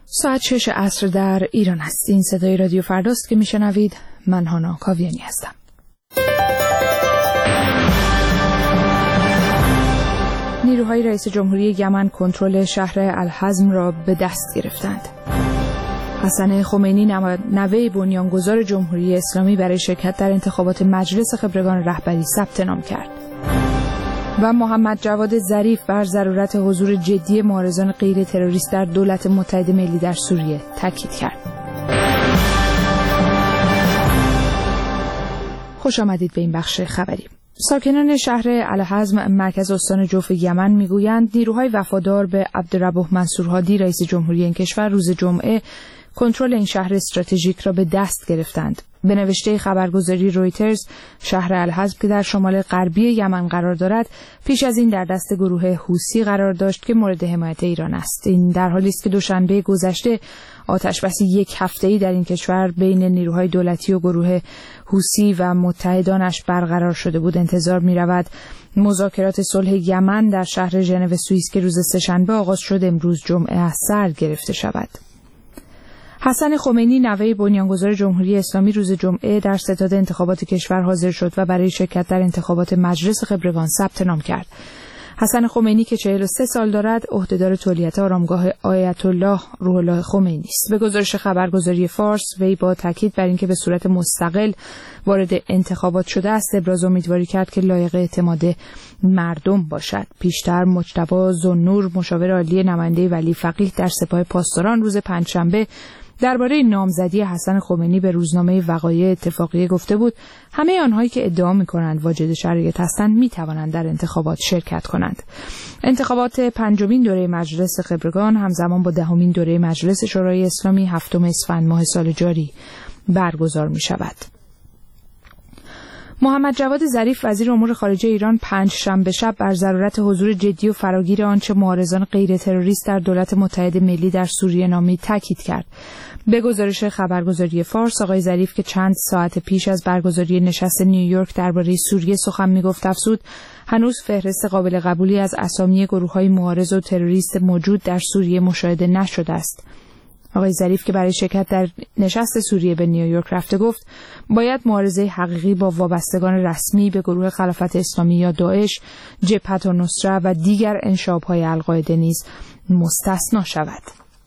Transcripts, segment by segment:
ساعت 6 عصر در ایران است. این صدای رادیو فرداست که میشنوید. من هانا کاویانی هستم. نیروهای رئیس جمهوری یمن کنترل شهر الحزم را به دست گرفتند. حسن خمینی نوه بنیانگذار جمهوری اسلامی برای شرکت در انتخابات مجلس خبرگان رهبری ثبت نام کرد. و محمد جواد ظریف بر ضرورت حضور جدی معارضان غیر تروریست در دولت متحد ملی در سوریه تاکید کرد. خوش آمدید به این بخش خبری. ساکنان شهر الحزم مرکز استان جوف یمن میگویند نیروهای وفادار به عبدالربوح منصور هادی رئیس جمهوری این کشور روز جمعه کنترل این شهر استراتژیک را به دست گرفتند. به نوشته خبرگزاری رویترز، شهر الحزم که در شمال غربی یمن قرار دارد، پیش از این در دست گروه حوثی قرار داشت که مورد حمایت ایران است. این در حالی است که دوشنبه گذشته آتش‌بسی یک هفته‌ای در این کشور بین نیروهای دولتی و گروه حوثی و متحدانش برقرار شده بود. انتظار می‌رود مذاکرات صلح یمن در شهر ژنو سوئیس که روز سه‌شنبه آغاز شد امروز جمعه از سر گرفته شود. حسن خمینی نوه بنیانگذار جمهوری اسلامی روز جمعه در ستاد انتخابات کشور حاضر شد و برای شرکت در انتخابات مجلس خبرگان ثبت نام کرد. حسن خمینی که 43 سال دارد عهدهدار تولیت آرامگاه آیت الله روح الله خمینی است. به گزارش خبرگزاری فارس، وی با تاکید بر اینکه به صورت مستقل وارد انتخابات شده است ابراز امیدواری کرد که لایق اعتماد مردم باشد. پیشتر مجتبی ذوالنور مشاور عالی نماینده ولی فقیه در سپاه پاسداران روز پنجشنبه درباره نامزدی حسن خمینی به روزنامه وقایع اتفاقیه گفته بود همه آنهایی که ادعا می‌کنند واجد شرایط هستند می‌توانند در انتخابات شرکت کنند. انتخابات پنجمین دوره مجلس خبرگان همزمان با دهمین دوره مجلس شورای اسلامی 7 اسفند ماه سال جاری برگزار می‌شود. محمد جواد ظریف وزیر امور خارجه ایران پنجشنبه شب بر ضرورت حضور جدی و فراگیر آنچه معارضان غیر تروریست در دولت متحد ملی در سوریه نامید تاکید کرد. به گزارش خبرگزاری فارس، آقای ظریف که چند ساعت پیش از برگزاری نشست نیویورک درباره سوریه سخن می‌گفت افزود هنوز فهرست قابل قبولی از اسامی گروه‌های معارض و تروریست موجود در سوریه مشاهده نشده است. آقای ظریف که برای شرکت در نشست سوریه به نیویورک رفته گفت باید معارضه حقیقی با وابستگان رسمی به گروه خلافت اسلامی یا داعش، جبهت النصره و دیگر انشاب‌های القاعده نیز مستثنا شود.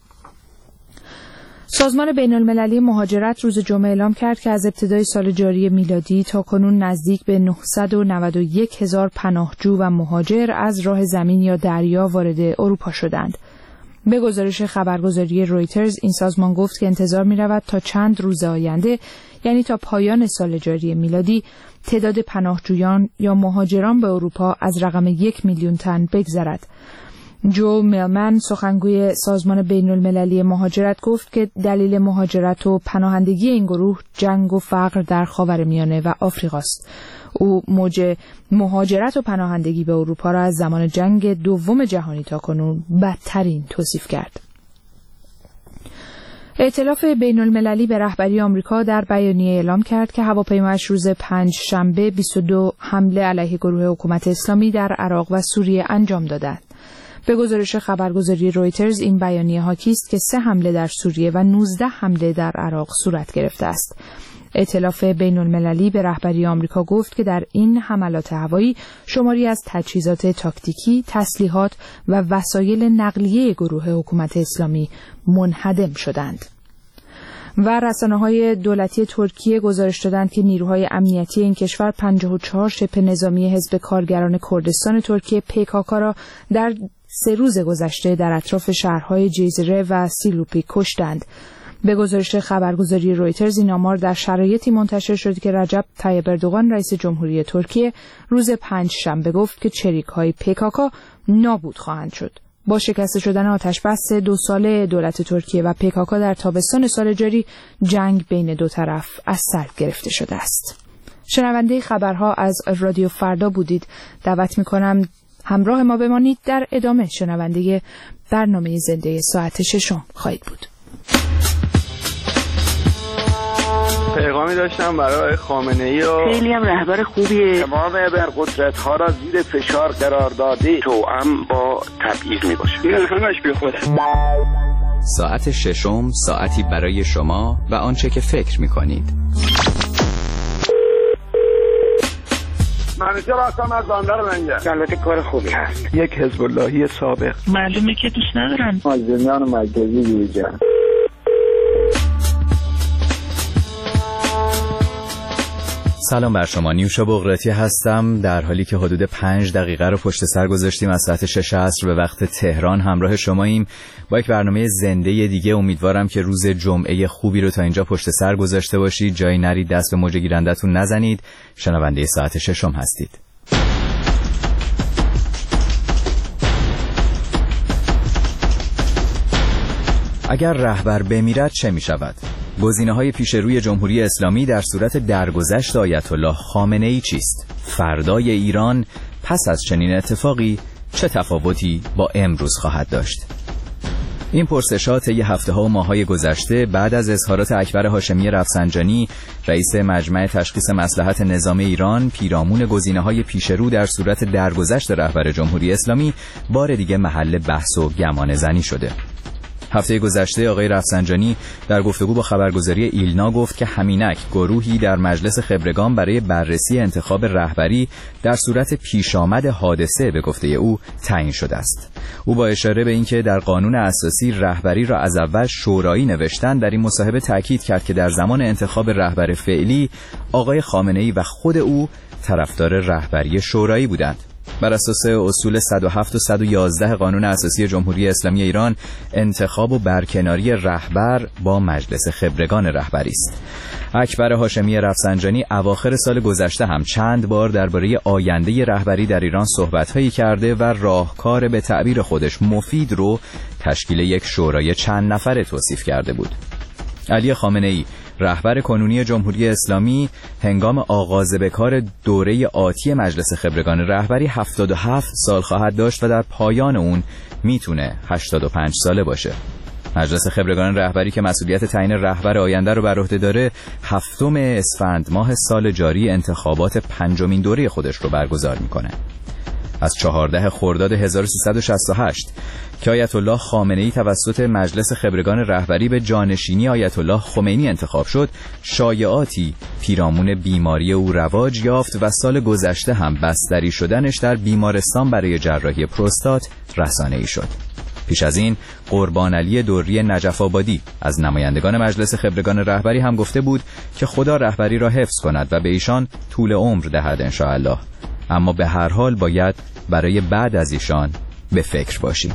سازمان بین‌المللی مهاجرت روز جمعه اعلام کرد که از ابتدای سال جاری میلادی تا کنون نزدیک به 991,000 پناهجو و مهاجر از راه زمین یا دریا وارد اروپا شدند. به گزارش خبرگزاری رویترز، این سازمان گفت که انتظار می‌رود تا چند روز آینده، یعنی تا پایان سال جاری میلادی، تعداد پناهجویان یا مهاجران به اروپا از رقم 1 میلیون تن بگذرد. جو میلمن سخنگوی سازمان بین‌المللی مهاجرت گفت که دلیل مهاجرت و پناهندگی این گروه جنگ و فقر در خاورمیانه و آفریقا است. او موج مهاجرت و پناهندگی به اروپا را از زمان جنگ دوم جهانی تا کنون بدترین توصیف کرد. ائتلاف بین‌المللی به رهبری آمریکا در بیانیه اعلام کرد که هواپیمایش روز پنجشنبه 22 حمله علیه گروه حکومت اسلامی در عراق و سوریه انجام دادند. به گزارش خبرگزاری رویترز، این بیانیه حاکی است که 3 حمله در سوریه و 19 حمله در عراق صورت گرفته است. ائتلاف بین‌المللی به رهبری آمریکا گفت که در این حملات هوایی شماری از تجهیزات تاکتیکی، تسلیحات و وسایل نقلیه گروه حکومت اسلامی منهدم شدند. و رسانه‌های دولتی ترکیه گزارش دادند که نیروهای امنیتی این کشور 54 شبه نظامی حزب کارگران کردستان ترکیه PKK را در 3 روز گذشته در اطراف شهرهای جیزره و سیلوپی کشتند. به گزارش خبرگزاری رویترز، این آمار در شرایطی منتشر شد که رجب طیب اردوغان رئیس جمهوری ترکیه روز پنجشنبه گفت که چریک‌های PKK نابود خواهند شد. با شکسته شدن آتش‌بس 2 ساله دولت ترکیه و PKK در تابستان سال جاری، جنگ بین دو طرف از سر گرفته شده است. شنونده خبرها از رادیو فردا بودید. دعوت می‌کنم همراه ما بمانید. در ادامه شنونده برنامه زنده ساعت 6 خواهید بود. پیغامی داشتم برای خامنه‌ای و خیلی هم رهبر خوبیه. تمام ابرقدرت‌ها را زیر فشار قرار داده توأم با تبعیض می‌باشه. این همش بی خوده. ساعت ششم ساعتی برای شما و آنچه که فکر می‌کنید. منیجر هستم از بندر منجر. البته کار خوبی هست. یک حزب اللهی سابق. معلومه که دوست ندارن. مازنیان مرکزی دیجا. سلام بر شما، نیوشا بغراتی هستم. در حالی که حدود 5 دقیقه رو پشت سر گذاشتیم از ساعت 6 عصر به وقت تهران همراه شماییم با یک برنامه زنده دیگه. امیدوارم که روز جمعه خوبی رو تا اینجا پشت سر گذاشته باشید، جایی نرید، دست به موج گیرندتون نزنید. شنونده ساعت 6 هستید. اگر رهبر بمیرد چه می شود؟ گزینه‌های پیش روی جمهوری اسلامی در صورت درگذشت آیت الله خامنه‌ای چیست؟ فردای ایران پس از چنین اتفاقی چه تفاوتی با امروز خواهد داشت؟ این پرسشات طی هفته‌ها و ماه‌های گذشته بعد از اظهارات اکبر هاشمی رفسنجانی، رئیس مجمع تشخیص مصلحت نظام ایران، پیرامون گزینه‌های پیشرو در صورت درگذشت رهبر جمهوری اسلامی بار دیگه محل بحث و گمانه‌زنی شده. هفته گذشته آقای رفسنجانی در گفتگو با خبرگزاری ایلنا گفت که همینک گروهی در مجلس خبرگان برای بررسی انتخاب رهبری در صورت پیشامد حادثه به گفته او تعیین شده است. او با اشاره به اینکه در قانون اساسی رهبری را از اول شورایی نوشتن، در این مصاحبه تاکید کرد که در زمان انتخاب رهبر فعلی آقای خامنه‌ای و خود او طرفدار رهبری شورایی بودند. بر اساس اصول 107 و 111 قانون اساسی جمهوری اسلامی ایران، انتخاب و برکناری رهبر با مجلس خبرگان رهبری است. اکبر هاشمی رفسنجانی اواخر سال گذشته هم چند بار درباره آینده رهبری در ایران صحبت‌هایی کرده و راهکار به تعبیر خودش مفید رو تشکیل یک شورای چند نفره توصیف کرده بود. علی خامنه‌ای رهبر کنونی جمهوری اسلامی هنگام آغاز به کار دوره آتی مجلس خبرگان رهبری 77 سال خواهد داشت و در پایان اون میتونه 85 ساله باشه. مجلس خبرگان رهبری که مسئولیت تعیین رهبر آینده رو بر عهده داره، 7 اسفند ماه سال جاری انتخابات 5مین دوره خودش رو برگزار میکنه. از 14 خرداد 1368 که آیت الله خامنه‌ای توسط مجلس خبرگان رهبری به جانشینی آیت الله خمینی انتخاب شد، شایعاتی پیرامون بیماری او رواج یافت و سال گذشته هم بستری شدنش در بیمارستان برای جراحی پروستات رسانه‌ای شد. پیش از این قربان علی دوری نجف آبادی از نمایندگان مجلس خبرگان رهبری هم گفته بود که خدا رهبری را حفظ کند و به ایشان طول عمر دهد انشاءالله، اما به هر حال باید برای بعد از ایشان به فکر باشیم.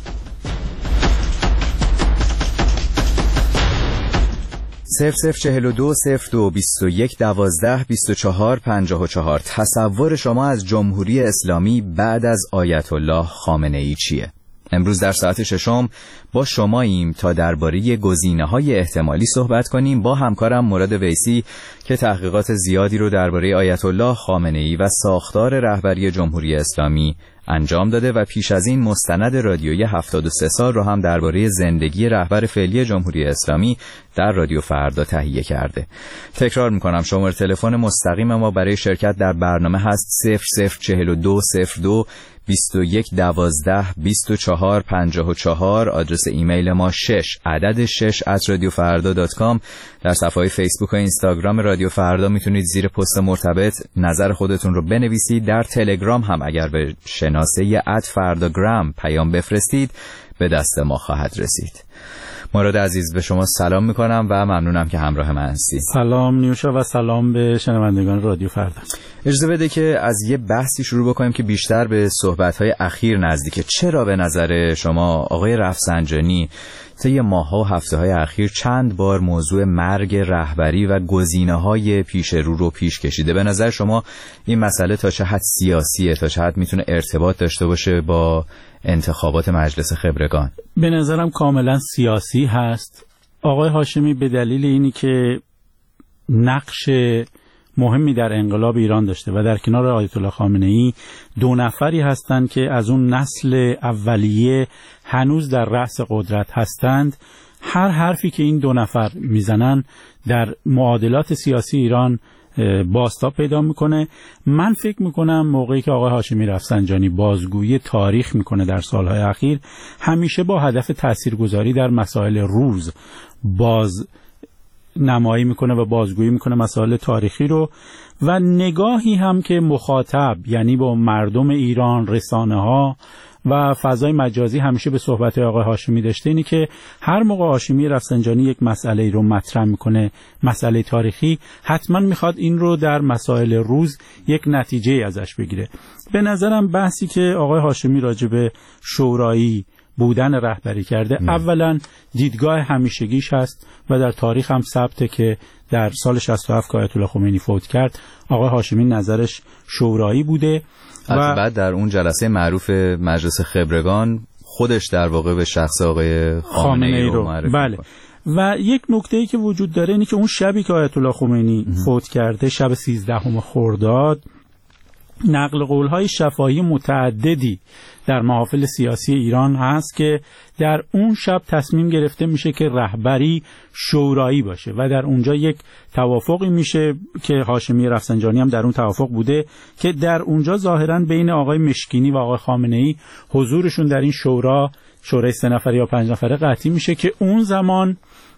صفر 42 02 21 12 24 54. تصور شما از جمهوری اسلامی بعد از آیت الله خامنه‌ای چیه؟ امروز در ساعت 6 با شماییم تا درباره گزینه‌های احتمالی صحبت کنیم با همکارم مراد ویسی که تحقیقات زیادی رو درباره آیت الله خامنه‌ای و ساختار رهبری جمهوری اسلامی انجام داده و پیش از این مستند رادیویی 73 سال رو هم درباره زندگی رهبر فعلی جمهوری اسلامی در رادیو فردا تهیه کرده. تکرار میکنم شماره تلفن مستقیم ما برای شرکت در برنامه هست 0042 02 21 12 24 54. آدرس ایمیل ما 6@radiofarda.com. در صفحه فیسبوک و اینستاگرام رادیو فردا میتونید زیر پست مرتبط نظر خودتون رو بنویسید. در تلگرام هم اگر به شناسه @فرداگرام پیام بفرستید به دست ما خواهد رسید. مراد عزیز به شما سلام میکنم و ممنونم که همراه من هستید. سلام نیوشا و سلام به شنوندگان رادیو فردا. اجازه بده که از یه بحثی شروع بکنیم که بیشتر به صحبت‌های اخیر نزدیکه. چرا به نظر شما آقای رفسنجانی طی ماه‌ها و هفته‌های اخیر چند بار موضوع مرگ رهبری و گزینه‌های پیش رو پیش کشیده؟ به نظر شما این مسئله تا چه حد سیاسیه، تا چه حد میتونه ارتباط داشته باشه با انتخابات مجلس خبرگان؟ به نظرم کاملا سیاسی هست. آقای هاشمی به دلیل اینی که نقش مهمی در انقلاب ایران داشته و در کنار آیت الله خامنه‌ای 2 نفری هستند که از اون نسل اولیه هنوز در رأس قدرت هستند. هر حرفی که این 2 نفر میزنن در معادلات سیاسی ایران بازتاب پیدا میکنه. من فکر میکنم موقعی که آقای هاشمی رفسنجانی بازگویی تاریخ میکنه در سالهای اخیر، همیشه با هدف تاثیرگذاری در مسائل روز باز نمایی میکنه و بازگویی میکنه مسائل تاریخی رو، و نگاهی هم که مخاطب یعنی با مردم ایران، رسانه ها و فضای مجازی همیشه به صحبت آقای هاشمی داشته، اینی که هر موقع هاشمی رفسنجانی یک مسئله رو مطرح میکنه، مسئله تاریخی، حتما میخواد این رو در مسائل روز یک نتیجه ازش بگیره. به نظرم بحثی که آقای هاشمی راجع به شورایی بودن رهبری کرده اولا دیدگاه همیشگیش هست و در تاریخ هم ثبته که در سال 67 که آیت الله خمینی فوت کرد آقای هاشمی نظرش شورایی بوده و بعد در اون جلسه معروف مجلس خبرگان خودش در واقع به شخص آقای خامنه‌ای رو معرفی بله. و یک نکته‌ای که وجود داره اینه که اون شبی که آیت الله خمینی فوت کرده، شب 13 خرداد، نقل قول‌های شفاهی متعددی در محافل سیاسی ایران هست که در اون شب تصمیم گرفته میشه که رهبری شورایی باشه و در اونجا یک توافقی میشه که هاشمی رفسنجانی هم در اون توافق بوده که در اونجا ظاهراً بین آقای مشکینی و آقای خامنه‌ای حضورشون در این شورای 3 نفره یا 5 نفره قطعی میشه که اون زمان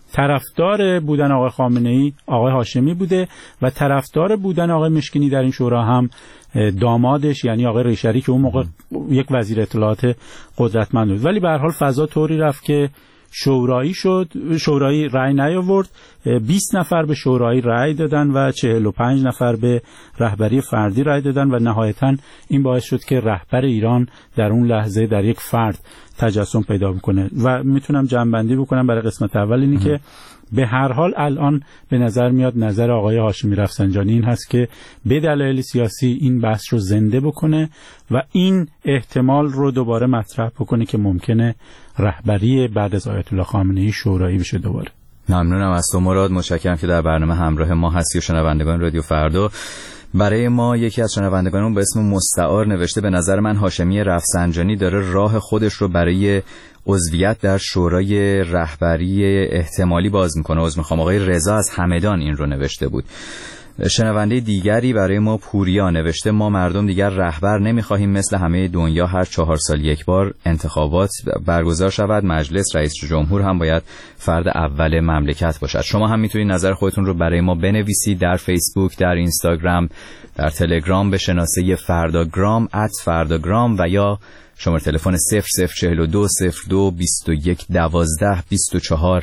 طرفدار بودن آقای خامنه‌ای آقای هاشمی بوده و طرفدار بودن آقای مشکینی در این شورا هم دامادش یعنی آقای ریشری که اون موقع یک وزیر اطلاعات قدرتمند بود. ولی به هر حال فضا طوری رفت که شورایی شد، شورایی رأی نیاورد، 20 نفر به شورایی رأی دادن و 45 نفر به رهبری فردی رأی دادن و نهایتاً این باعث شد که رهبر ایران در اون لحظه در یک فرد تجسم پیدا میکنه. و میتونم جمع‌بندی بکنم برای قسمت اول اینی که به هر حال الان به نظر میاد نظر آقای هاشمی رفسنجانی این هست که به دلایل سیاسی این بحث رو زنده بکنه و این احتمال رو دوباره مطرح بکنه که ممکنه رهبری بعد از آیت الله خامنه‌ای شورایی بشه دوباره. ممنونم از تو مراد، متشکرم که در برنامه همراه ما هستی و شنوندگان رادیو فردا. برای ما یکی از شنوندگانمون به اسم مستعار نوشته به نظر من هاشمی رفسنجانی داره راه خودش رو برای عضویت در شورای رهبری احتمالی باز میکنه. عذر میخوام، آقای رضا از همدان این رو نوشته بود. شنونده دیگری برای ما پوریا نوشته ما مردم دیگر رهبر نمیخواهیم، مثل همه دنیا هر 4 سال یک بار انتخابات برگزار شود، مجلس رئیس جمهور هم باید فرد اول مملکت باشد. شما هم میتونید نظر خودتون رو برای ما بنویسید در فیسبوک، در اینستاگرام، در تلگرام به شناسه فرداگرام @فرداگرام و یا شماره تلفن 0042 02 21 12 24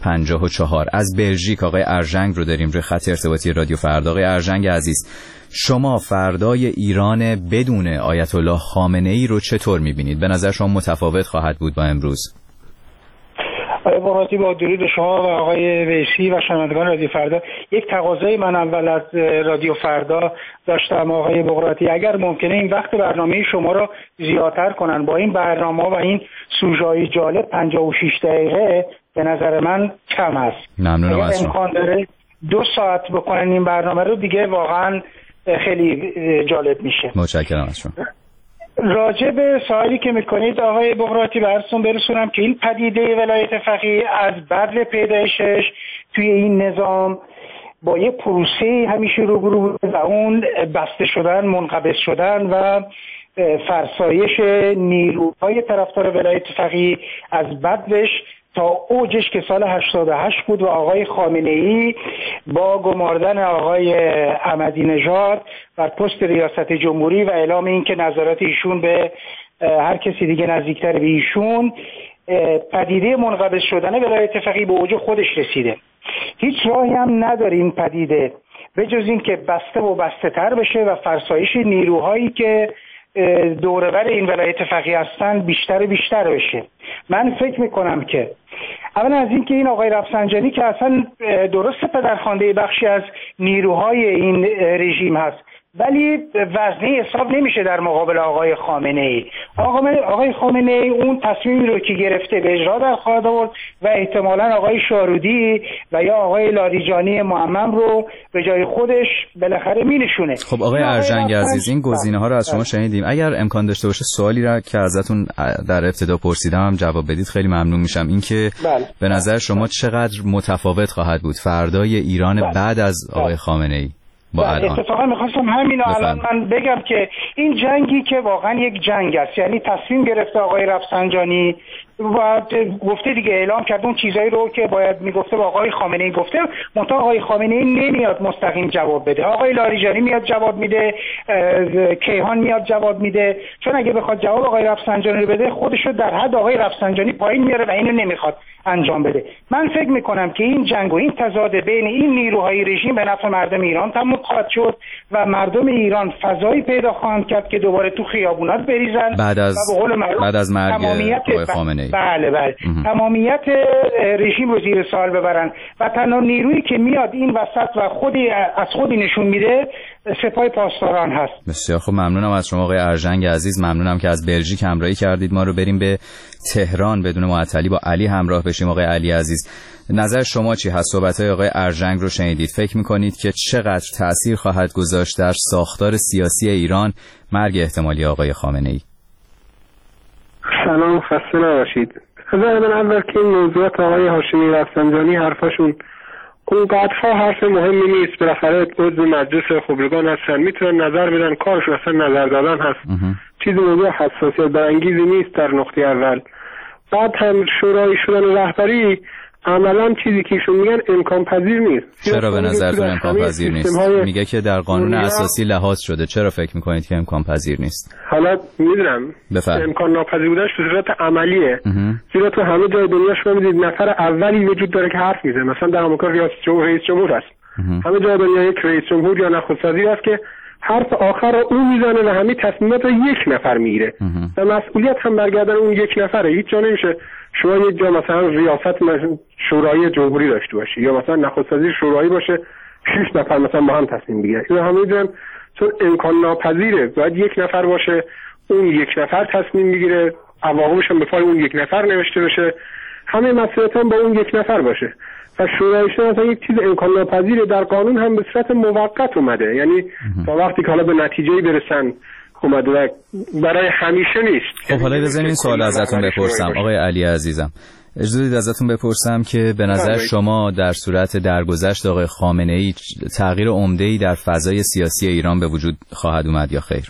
54. از بلژیک آقای ارژنگ رو داریم روی خط ارتباطی رادیو فردا. آقای ارژنگ عزیز، شما فردای ایران بدون آیت الله خامنه‌ای رو چطور می‌بینید؟ به نظر شما متفاوت خواهد بود با امروز؟ آقای بغراتی، با درود به شما و آقای ویسی و شنوندگان رادیو فردا. یک تقاضای من اول از رادیو فردا داشتم آقای بغراتی، اگر ممکنه این وقت برنامه شما رو زیادتر کنن. با این برنامه و این سوژه‌های جالب 56 دقیقه به نظر من کم است. ممنونم از شما. امکان داره 2 ساعت بکنن این برنامه رو، دیگه واقعا خیلی جالب میشه. متشکرم از شما. راجع به سوالی که میکنید آقای بغراتی براتون برسونم که این پدیده ولایت فقیه از بدو پیدایشش توی این نظام با یه پروسه همیشه روبرو و اون بسته شدن، منقبض شدن و فرسایش نیروهای طرفدار ولایت فقیه از بدوش تا اوجش که سال 88 بود و آقای خامنه‌ای با گماردن آقای احمدی نژاد بر پست ریاست جمهوری و اعلام این که نظارت ایشون به هر کسی دیگه نزدیکتر به ایشون، پدیده منقبض شدن ولایت فقیه به اوج خودش رسیده. هیچ راهی هم نداره این پدیده به جز این که بسته و بسته تر بشه و فرسایش نیروهایی که دوربر این ولایت فقیه هستن بیشتر و بیشتر بشه. من فکر میکنم که اولا از این که این آقای رفسنجانی که اصلا درست پدرخوانده بخشی از نیروهای این رژیم هست، ولی وزنی حساب نمیشه در مقابل آقای خامنه‌ای. آقای خامنه‌ای اون تصمیمی رو که گرفته به اجرا در خواهد آورد و احتمالاً آقای شارودی و یا آقای لاریجانی معمم رو به جای خودش بالاخره مینشونه. خب آقای ارژنگ عزیز، این گزینه‌ها رو از شما شنیدیم. اگر امکان داشته باشه سوالی را که ازتون در ابتدا پرسیدم هم جواب بدید خیلی ممنون میشم. این که به نظر شما چقدر متفاوت خواهد بود فردای ایران بعد از آقای خامنه‌ای با الان. اتفاقا میخواستم همین الان من بگم که این جنگی که واقعا یک جنگ است، یعنی تصمیم گرفته آقای رفسنجانی و گفته دیگه، اعلام کرد اون چیزایی رو که باید میگفته با آقای خامنه‌ای گفته، منتها آقای خامنه‌ای نمیاد مستقیم جواب بده. آقای لاریجانی میاد جواب میده، کیهان میاد جواب میده، چون اگه بخواد جواب آقای رفسنجانی رو بده خودش رو در حد آقای رفسنجانی پایین میاره و اینو نمیخواد انجام بده. من فکر میکنم که این جنگ و این تضاد بین این نیروهای رژیم به نفع مردم ایران تموم خواهد شد و مردم ایران فضایی پیدا خواهند کرد که دوباره تو خیابونات بریزن بعد از مرگ آقای خامنه‌ای. بله تمامیت رژیم رو زیر سوال ببرن و تنها نیرویی که میاد این وسط و از خودی نشون میده سپاه پاسداران هست. بسیار خوب، ممنونم از شما آقای ارژنگ عزیز، ممنونم که از بلژیک همراهی کردید. ما رو بریم به تهران بدون معطلی با علی همراه بشیم. آقای علی عزیز، نظر شما چی هست؟ صحبت‌های آقای ارژنگ رو شنیدید، فکر می‌کنید که چقدر تأثیر خواهد گذاشت در ساختار سیاسی ایران مرگ احتمالی آقای خامنه‌ای؟ سلام، خسته نباشید. خدا من اول که این موضوعات آقای هاشمی رفسنجانی حرفاشون اونقدرها حرف مهمی نیست، بالاخره عضو مجلس خبرگان هستن، میتونن نظر بدن، کارشون اصلا نظر دادن هست. چیز موضوع حساسیت برانگیزی نیست در نقطه اول. بعد هم شورای شدن رهبری عملا چیزی که ایشون میگن امکان پذیر نیست. چرا به نظرتون امکان پذیر نیست؟ میگه که در قانون اساسی لحاظ شده، چرا فکر میکنید که امکان پذیر نیست؟ حالا میدونم امکان ناپذیر بودنش به صورت عملیه، زیرا تو همه جای دنیا شما میدید نفر اولی وجود داره که حرف میزنه، مثلا در آمریکا رئیس جمهور هست، همه جای دنیا یک رئیس جمهور یا نخست وزیر هست که حرف آخر رو اون میزنه و همه تصمیمات رو یک نفر میگیره و مسئولیت هم برگردن اون یک نفره. هیچ جا نمیشه شما یک جا مثلا ریاست شورای جمهوری داشته باشی یا مثلا نخست وزیر شورایی باشه 6 نفر مثلا با هم تصمیم بگیره. اینا همه میدونن چون امکان ناپذیره، باید یک نفر باشه، اون یک نفر تصمیم بگیره، عواقبش هم به پای اون یک نفر نوشته بشه، همه مسئولیت هم با اون یک نفر باشه و شورایش مثلا یک چیز امکان ناپذیره. در قانون هم به صورت موقت اومده، یعنی تا وقتی که حالا به نتیجه‌ای برسن اومده و برای همیشه نیست. خب حالا بذارین این سوال ازتون بپرسم آقای علی عزیزم، اجازه بدید ازتون بپرسم که به نظر شما در صورت درگذشت آقای خامنه‌ای تغییر عمده‌ای در فضای سیاسی ایران به وجود خواهد اومد یا خیر؟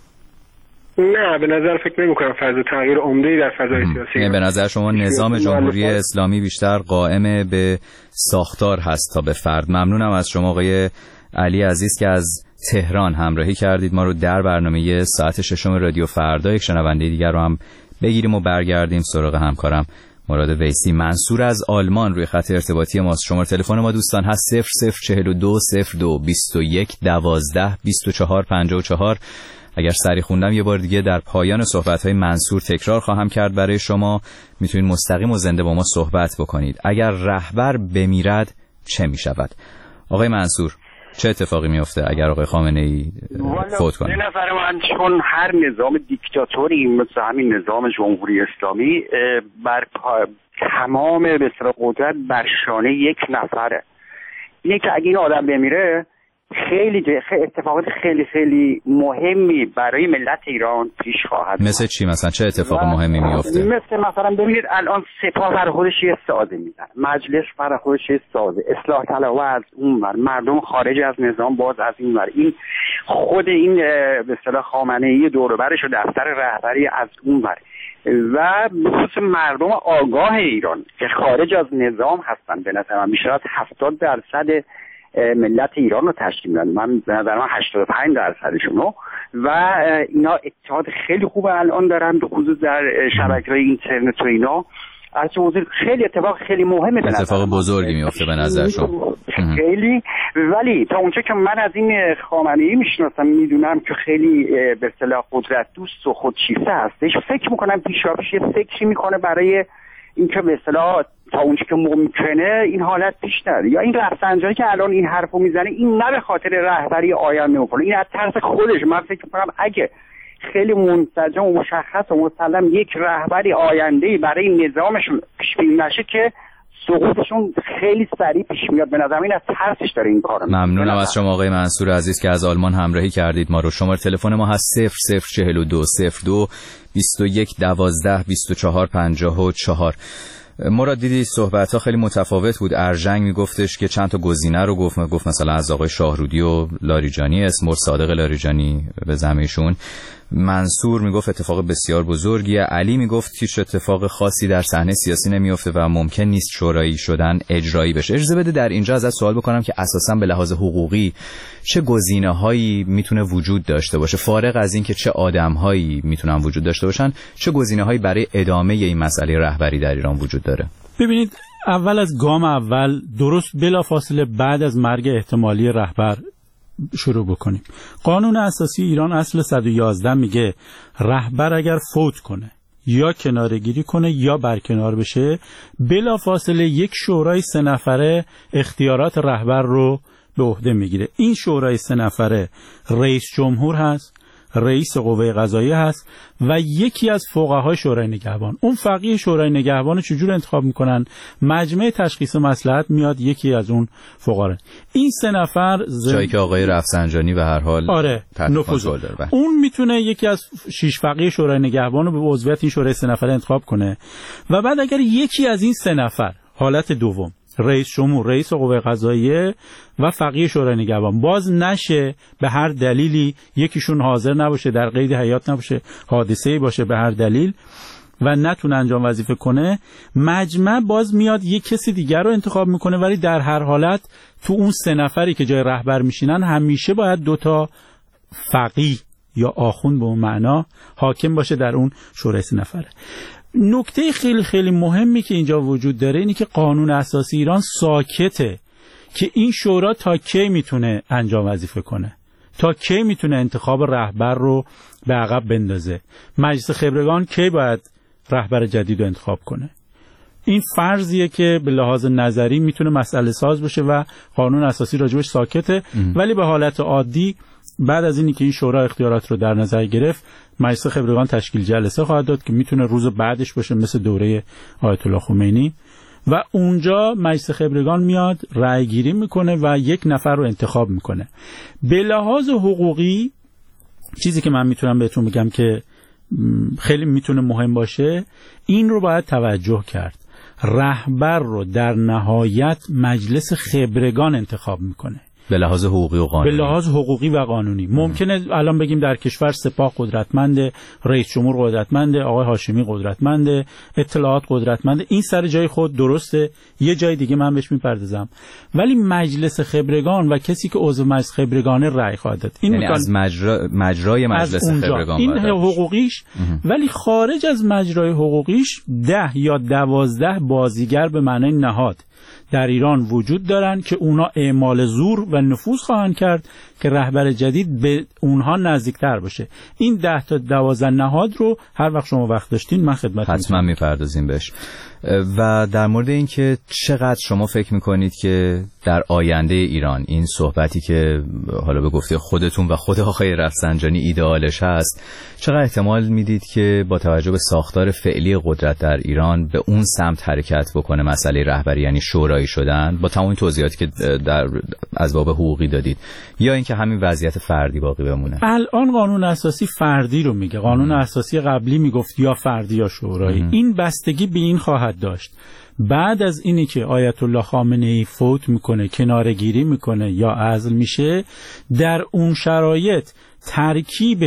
نه، به نظر فکر نمی‌کنم تغییر عمده‌ای در فضای سیاسی ایران. به نظر شما نظام جمهوری اسلامی بیشتر قائم به ساختار هست تا به فرد. ممنونم از شما آقای علی عزیز که از تهران همراهی کردید. ما رو در برنامه ساعت 6 رادیو فردا یک شنونده دیگر رو هم بگیریم و برگردیم سراغ همکارم مراد ویسی. منصور از آلمان روی خط ارتباطی ماست. شماره تلفن ما دوستان هست 0042 02 21 12 24 54. اگر سری خوندم یه بار دیگه در پایان صحبت‌های منصور تکرار خواهم کرد برای شما. میتونید مستقیم و زنده با ما صحبت بکنید. اگر رهبر بمیرد چه میشود؟ آقای منصور، چه اتفاقی میفته اگر آقای خامنه‌ای فوت کنه؟ به نظر من چون هر نظام دیکتاتوری مثل همین نظام جمهوری اسلامی بر تمام به اصطلاح قدرت بر شانه یک نفره. اینه که اگه این آدم بمیره خیلی اتفاقات خیلی مهمی برای ملت ایران پیش خواهد. مثل چی مثلا؟ چه اتفاق مهمی میفته؟ مثلا ببینید الان سپاه برای خودش یه سازه میزنه، مجلس برای خودش یه سازه، اصلاح طلبها از اون ور، مردم خارج از نظام باز از این ور، این خود این به اصطلاح خامنه‌ای دور و برش و دفتر رهبری از اون ور و خصوص مردم آگاه ایران که خارج از نظام هستن. به نظر من میشه 70% ملت ایران رو تشکیل میدن، من به نظر من 85% رو و اینا اتحاد خیلی خوب الان دارن، به خصوص در شبکه‌های اینترنت و اینا. از حضور خیلی اتفاق خیلی مهمه، اتفاق بزرگی میفته به نظر شما خیلی. ولی تا اونجا که من از این خامنه‌ای میشناسم میدونم که خیلی به اصطلاح قدرت دوست و خودشیفته هستش. فکر میکنم پیشاپیش یه فکری میکنه برای اینکه به اصطلاح تا اونجا که ممکنه این حالت پیش نره. یا این رفسنجانی که الان این حرفو میزنه این نه به خاطر رهبری آینده میکنه، این از ترس خودش. من فکر میکنم اگه خیلی منسجم و مشخص و مسلم یک رهبری آینده‌ای برای نظامشون پیش بینی نشه که سقوطشون خیلی سریع پیش میاد. به نظر من از ترسش داره این کارو. ممنونم از شما آقای منصور عزیز که از آلمان همراهی کردید ما رو. شماره تلفن ما هست 0042 02 21 12 24 54. مراد دیدی صحبت‌ها خیلی متفاوت بود. ارژنگ میگفتش که چند تا گزینه رو گفت مثلا از آقای شاهرودی و لاریجانی اسم صادق لاریجانی به زمینشون. منصور میگفت اتفاق بسیار بزرگیه. علی میگفت هیچ اتفاق خاصی در صحنه سیاسی نمیفته و ممکن نیست شورایی شدن اجرایی بشه. اجازه بده در اینجا ازت سوال بکنم که اساساً به لحاظ حقوقی چه گزینه‌هایی میتونه وجود داشته باشه، فارغ از این که چه آدم‌هایی میتونن وجود داشته باشن، چه گزینه‌هایی برای ادامه این مسئله رهبری در ایران وجود داره؟ ببینید، اول از گام اول درست بلافاصله بعد از مرگ احتمالی رهبر شروع بکنیم. قانون اساسی ایران اصل 111 میگه رهبر اگر فوت کنه یا کناره‌گیری کنه یا برکنار بشه، بلافاصله یک شورای 3 نفره اختیارات رهبر رو به عهده میگیره. این شورای 3 نفره رئیس جمهور هست، رئیس قوه قضاییه هست و یکی از فقهای شورای نگهبان. اون فقیه شورای نگهبان رو چجور انتخاب میکنن؟ مجمع تشخیص مصلحت میاد یکی از اون فقها. این 3 نفر جایی که آقای رفسنجانی به هر حال نفوذ داره، اون میتونه یکی از 6 فقیه شورای نگهبان رو به عضویت این شورای 3 نفره انتخاب کنه و بعد اگر یکی از این 3 نفر، حالت دوم رئیس جمهور، رئیس قوه قضاییه و فقیه شورای نگهبان، باز نشه به هر دلیلی یکیشون حاضر نباشه، در قید حیات نباشه، حادثه‌ای باشه به هر دلیل و نتونه انجام وظیفه کنه، مجمع باز میاد یک کسی دیگر رو انتخاب میکنه. ولی در هر حالت تو اون 3 نفری که جای رهبر میشینن همیشه باید 2 تا فقیه یا آخوند به اون معنا حاکم باشه در اون شورای 3 نفره. نکته خیلی خیلی مهمی که اینجا وجود داره اینه که قانون اساسی ایران ساکته که این شورا تا کی میتونه انجام وظیفه کنه، تا کی میتونه انتخاب رهبر رو به عقب بندازه، مجلس خبرگان کی باید رهبر جدید رو انتخاب کنه. این فرضیه که به لحاظ نظری میتونه مسئله ساز بشه و قانون اساسی راجبش ساکته. ولی به حالت عادی بعد از اینی که این شورا اختیارات رو در نظر گرفت، مجلس خبرگان تشکیل جلسه خواهد داد که میتونه روز بعدش باشه مثل دوره آیت الله خمینی و اونجا مجلس خبرگان میاد رأی گیری میکنه و 1 نفر رو انتخاب میکنه. به لحاظ حقوقی چیزی که من میتونم بهتون بگم که خیلی میتونه مهم باشه، این رو باید توجه کرد. رهبر رو در نهایت مجلس خبرگان انتخاب میکنه به لحاظ حقوقی و قانونی. به لحاظ حقوقی و قانونی. ممکنه الان بگیم در کشور سپاه قدرتمنده، رئیس جمهور قدرتمنده، آقای هاشمی قدرتمنده، اطلاعات قدرتمنده، این سر جای خود درسته، یه جای دیگه من بهش میپردازم. ولی مجلس خبرگان و کسی که عضو مجلس خبرگانه رأی خواهد داد، این یعنی از مجرای مجلس خبرگان این حقوقیش. ولی خارج از مجرای حقوقیش 10 یا 12 بازیگر به معنای نهاد در ایران وجود دارن که اونا اعمال زور و نفوذ خواهند کرد که رهبر جدید به اونها نزدیکتر باشه. این 10 تا 12 نهاد رو هر وقت شما وقت داشتین من خدمتتون حتما میپردازیم بهش. و در مورد این که چقدر شما فکر میکنید که در آینده ایران این صحبتی که حالا به گفته خودتون و خود آقای رفسنجانی ایدئالش هست، چقدر احتمال میدید که با توجه به ساختار فعلی قدرت در ایران به اون سمت حرکت بکنه مسئله رهبری، یعنی شورایی شدن، با تمام توضیحاتی که در از باب حقوقی دادید، یا اینکه همین وضعیت فردی باقی بمونه؟ الان قانون اساسی فردی رو میگه. قانون اساسی قبلی میگفت یا فردی یا شورایی. این بستگی به این خواهد داشت بعد از اینی که آیت الله خامنه ای فوت میکنه، کناره‌گیری میکنه یا عزل میشه، در اون شرایط ترکیب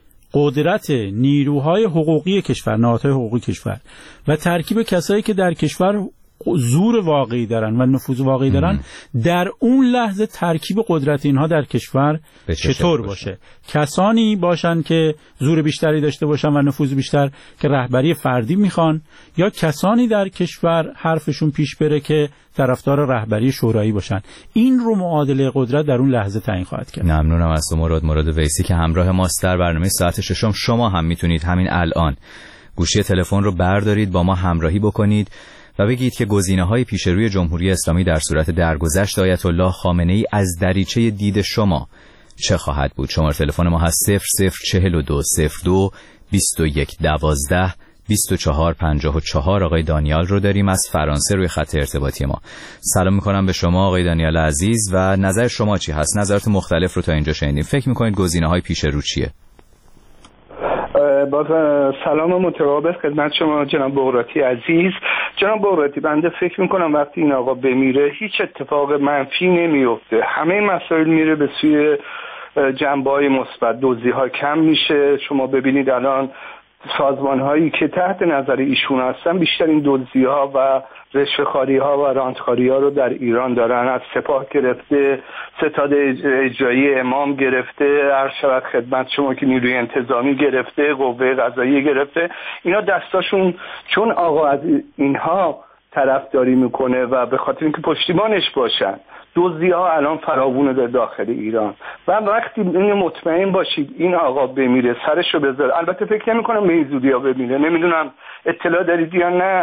قدرت نیروهای حقوقی کشور، نهادهای حقوقی کشور و ترکیب کسایی که در کشور زور واقعی دارن و نفوذ واقعی دارن، در اون لحظه ترکیب قدرت اینها در کشور چطور باشه. کسانی باشن که زور بیشتری داشته باشن و نفوذ بیشتر که رهبری فردی میخوان، یا کسانی در کشور حرفشون پیش بره که طرفدار رهبری شورایی باشن. این رو معادله قدرت در اون لحظه تعیین خواهد کرد. ممنونم از تو مراد ویسی که همراه ماست در برنامه ساعت ششم. شما هم میتونید همین الان گوشی تلفن رو بردارید، با ما همراهی بکنید و بگید که گزینه‌های پیش روی جمهوری اسلامی در صورت درگذشت آیت الله خامنه ای از دریچه دید شما چه خواهد بود؟ شماره تلفن ما هست 0042 02 21 12 24 54. آقای دانیال رو داریم از فرانسه روی خط ارتباطی ما. سلام میکنم به شما آقای دانیال عزیز و نظر شما چی هست؟ نظرات مختلف رو تا اینجا شنیدیم. فکر میکنید گزینه‌های پیش رو چیه؟ باز سلام متقابل خدمت شما جناب بغراتی عزیز. جناب بغراتی، بنده فکر میکنم وقتی این آقا بمیره هیچ اتفاق منفی نمیفته، همه مسائل میره به سوی جنبه‌های مثبت، دزدی‌ها کم میشه. شما ببینید الان سازمان‌هایی که تحت نظر ایشون هستن بیشترین دزدی‌ها و رشوه‌خواری‌ها و رانت‌خواری‌ها رو در ایران دارن، از سپاه گرفته، ستاد اجرایی امام گرفته، عرض شود خدمت شما که نیروی انتظامی گرفته، قوه قضاییه گرفته، اینا دستاشون چون آقا از اینها طرفداری میکنه و به خاطر اینکه پشتیبانش باشن، دزدی‌ها الان فراوونه در داخل ایران. و وقتی این مطمئن باشید این آقا بمیره سرشو بذاره، البته فکر نمی‌کنم به زودی ها بمیره، نمیدونم اطلاع دارید یا نه،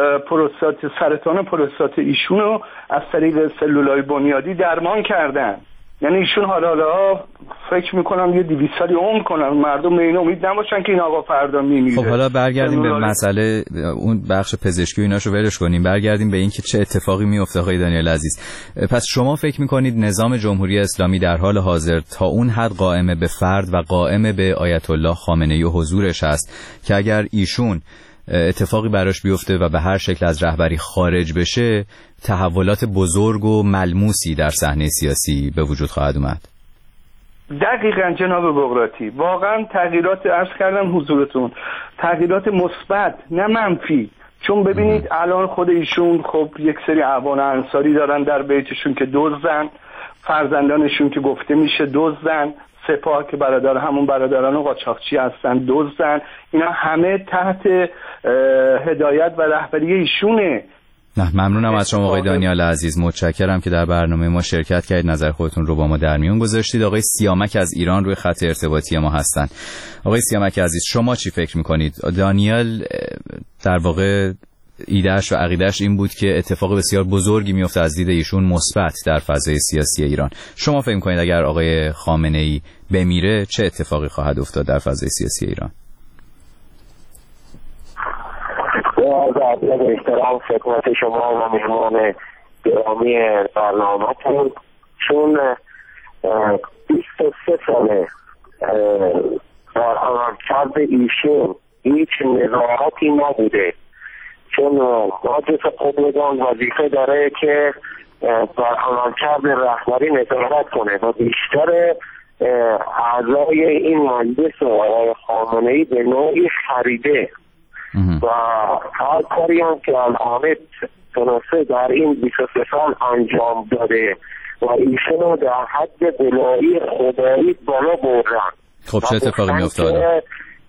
سرطان پروستات ایشونو از طریق سلولای بنیادی درمان کردن، یعنی ایشون حالا فکر میکنم یه 200 سالی عمر کنن، مردم به این امید نباشن که این آقا فردا میمیره. خب حالا برگردیم به مسئله اون بخش پزشکی و ایناشو ولش کنیم، برگردیم به این که چه اتفاقی میفته. آقای دانیال عزیز، پس شما فکر میکنید نظام جمهوری اسلامی در حال حاضر تا اون حد قائم به فرد و قائم به آیت الله خامنه‌ای و حضورش هست که اگر ایشون اتفاقی براش بیفته و به هر شکل از رهبری خارج بشه تحولات بزرگ و ملموسی در صحنه سیاسی به وجود خواهد اومد؟ دقیقاً جناب بغراتی، واقعا تغییرات عرض کردم حضورتون، تغییرات مثبت نه منفی. چون ببینید الان خود ایشون خب یک سری اعوان انصاری دارن در بیتشون که دزدن، فرزندانشون که گفته میشه دزدن، سپاه که همون برادران قاچاقچی هستن دزدن، اینا همه تحت هدایت و رهبری ایشونه. نه ممنونم از شما آقای دانیال عزیز، متشکرم که در برنامه ما شرکت کردید، نظر خودتون رو با ما در میون گذاشتید. آقای سیامک از ایران روی خط ارتباطی ما هستن. آقای سیامک عزیز، شما چی فکر میکنید؟ دانیال در واقع ایدهش و عقیدهش این بود که اتفاق بسیار بزرگی میفته از دید ایشون مثبت در فضای سیاسی ایران. شما فکر میکنید اگر آقای خامنه‌ای بمیره چه اتفاقی خواهد افتاد در فضای سیاسی ایران؟ با احترام خدمت شما و مهمان گرامی برنامه‌تون، چون 23 ساله در عملکرد ایشون هیچ نظارتی نبوده، چون مجلس قومندان وظیفه داره که در عملکرد رهبری نظارت کنه و بیشتر اعضای این مجلس آقای خامنه‌ای به نوعی خریده و هر کاری هم که الان تونسته در این 23 سال انجام داده و ایشونو در حد بلایی خدایی بالا بردن. خب چه اتفاقی میافتاد؟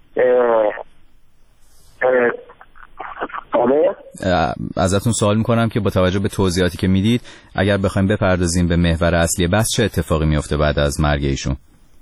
ازتون سوال میکنم که با توجه به توضیحاتی که میدید اگر بخوایم بپردازیم به محور اصلی بس چه اتفاقی میفته بعد از مرگ ایشون؟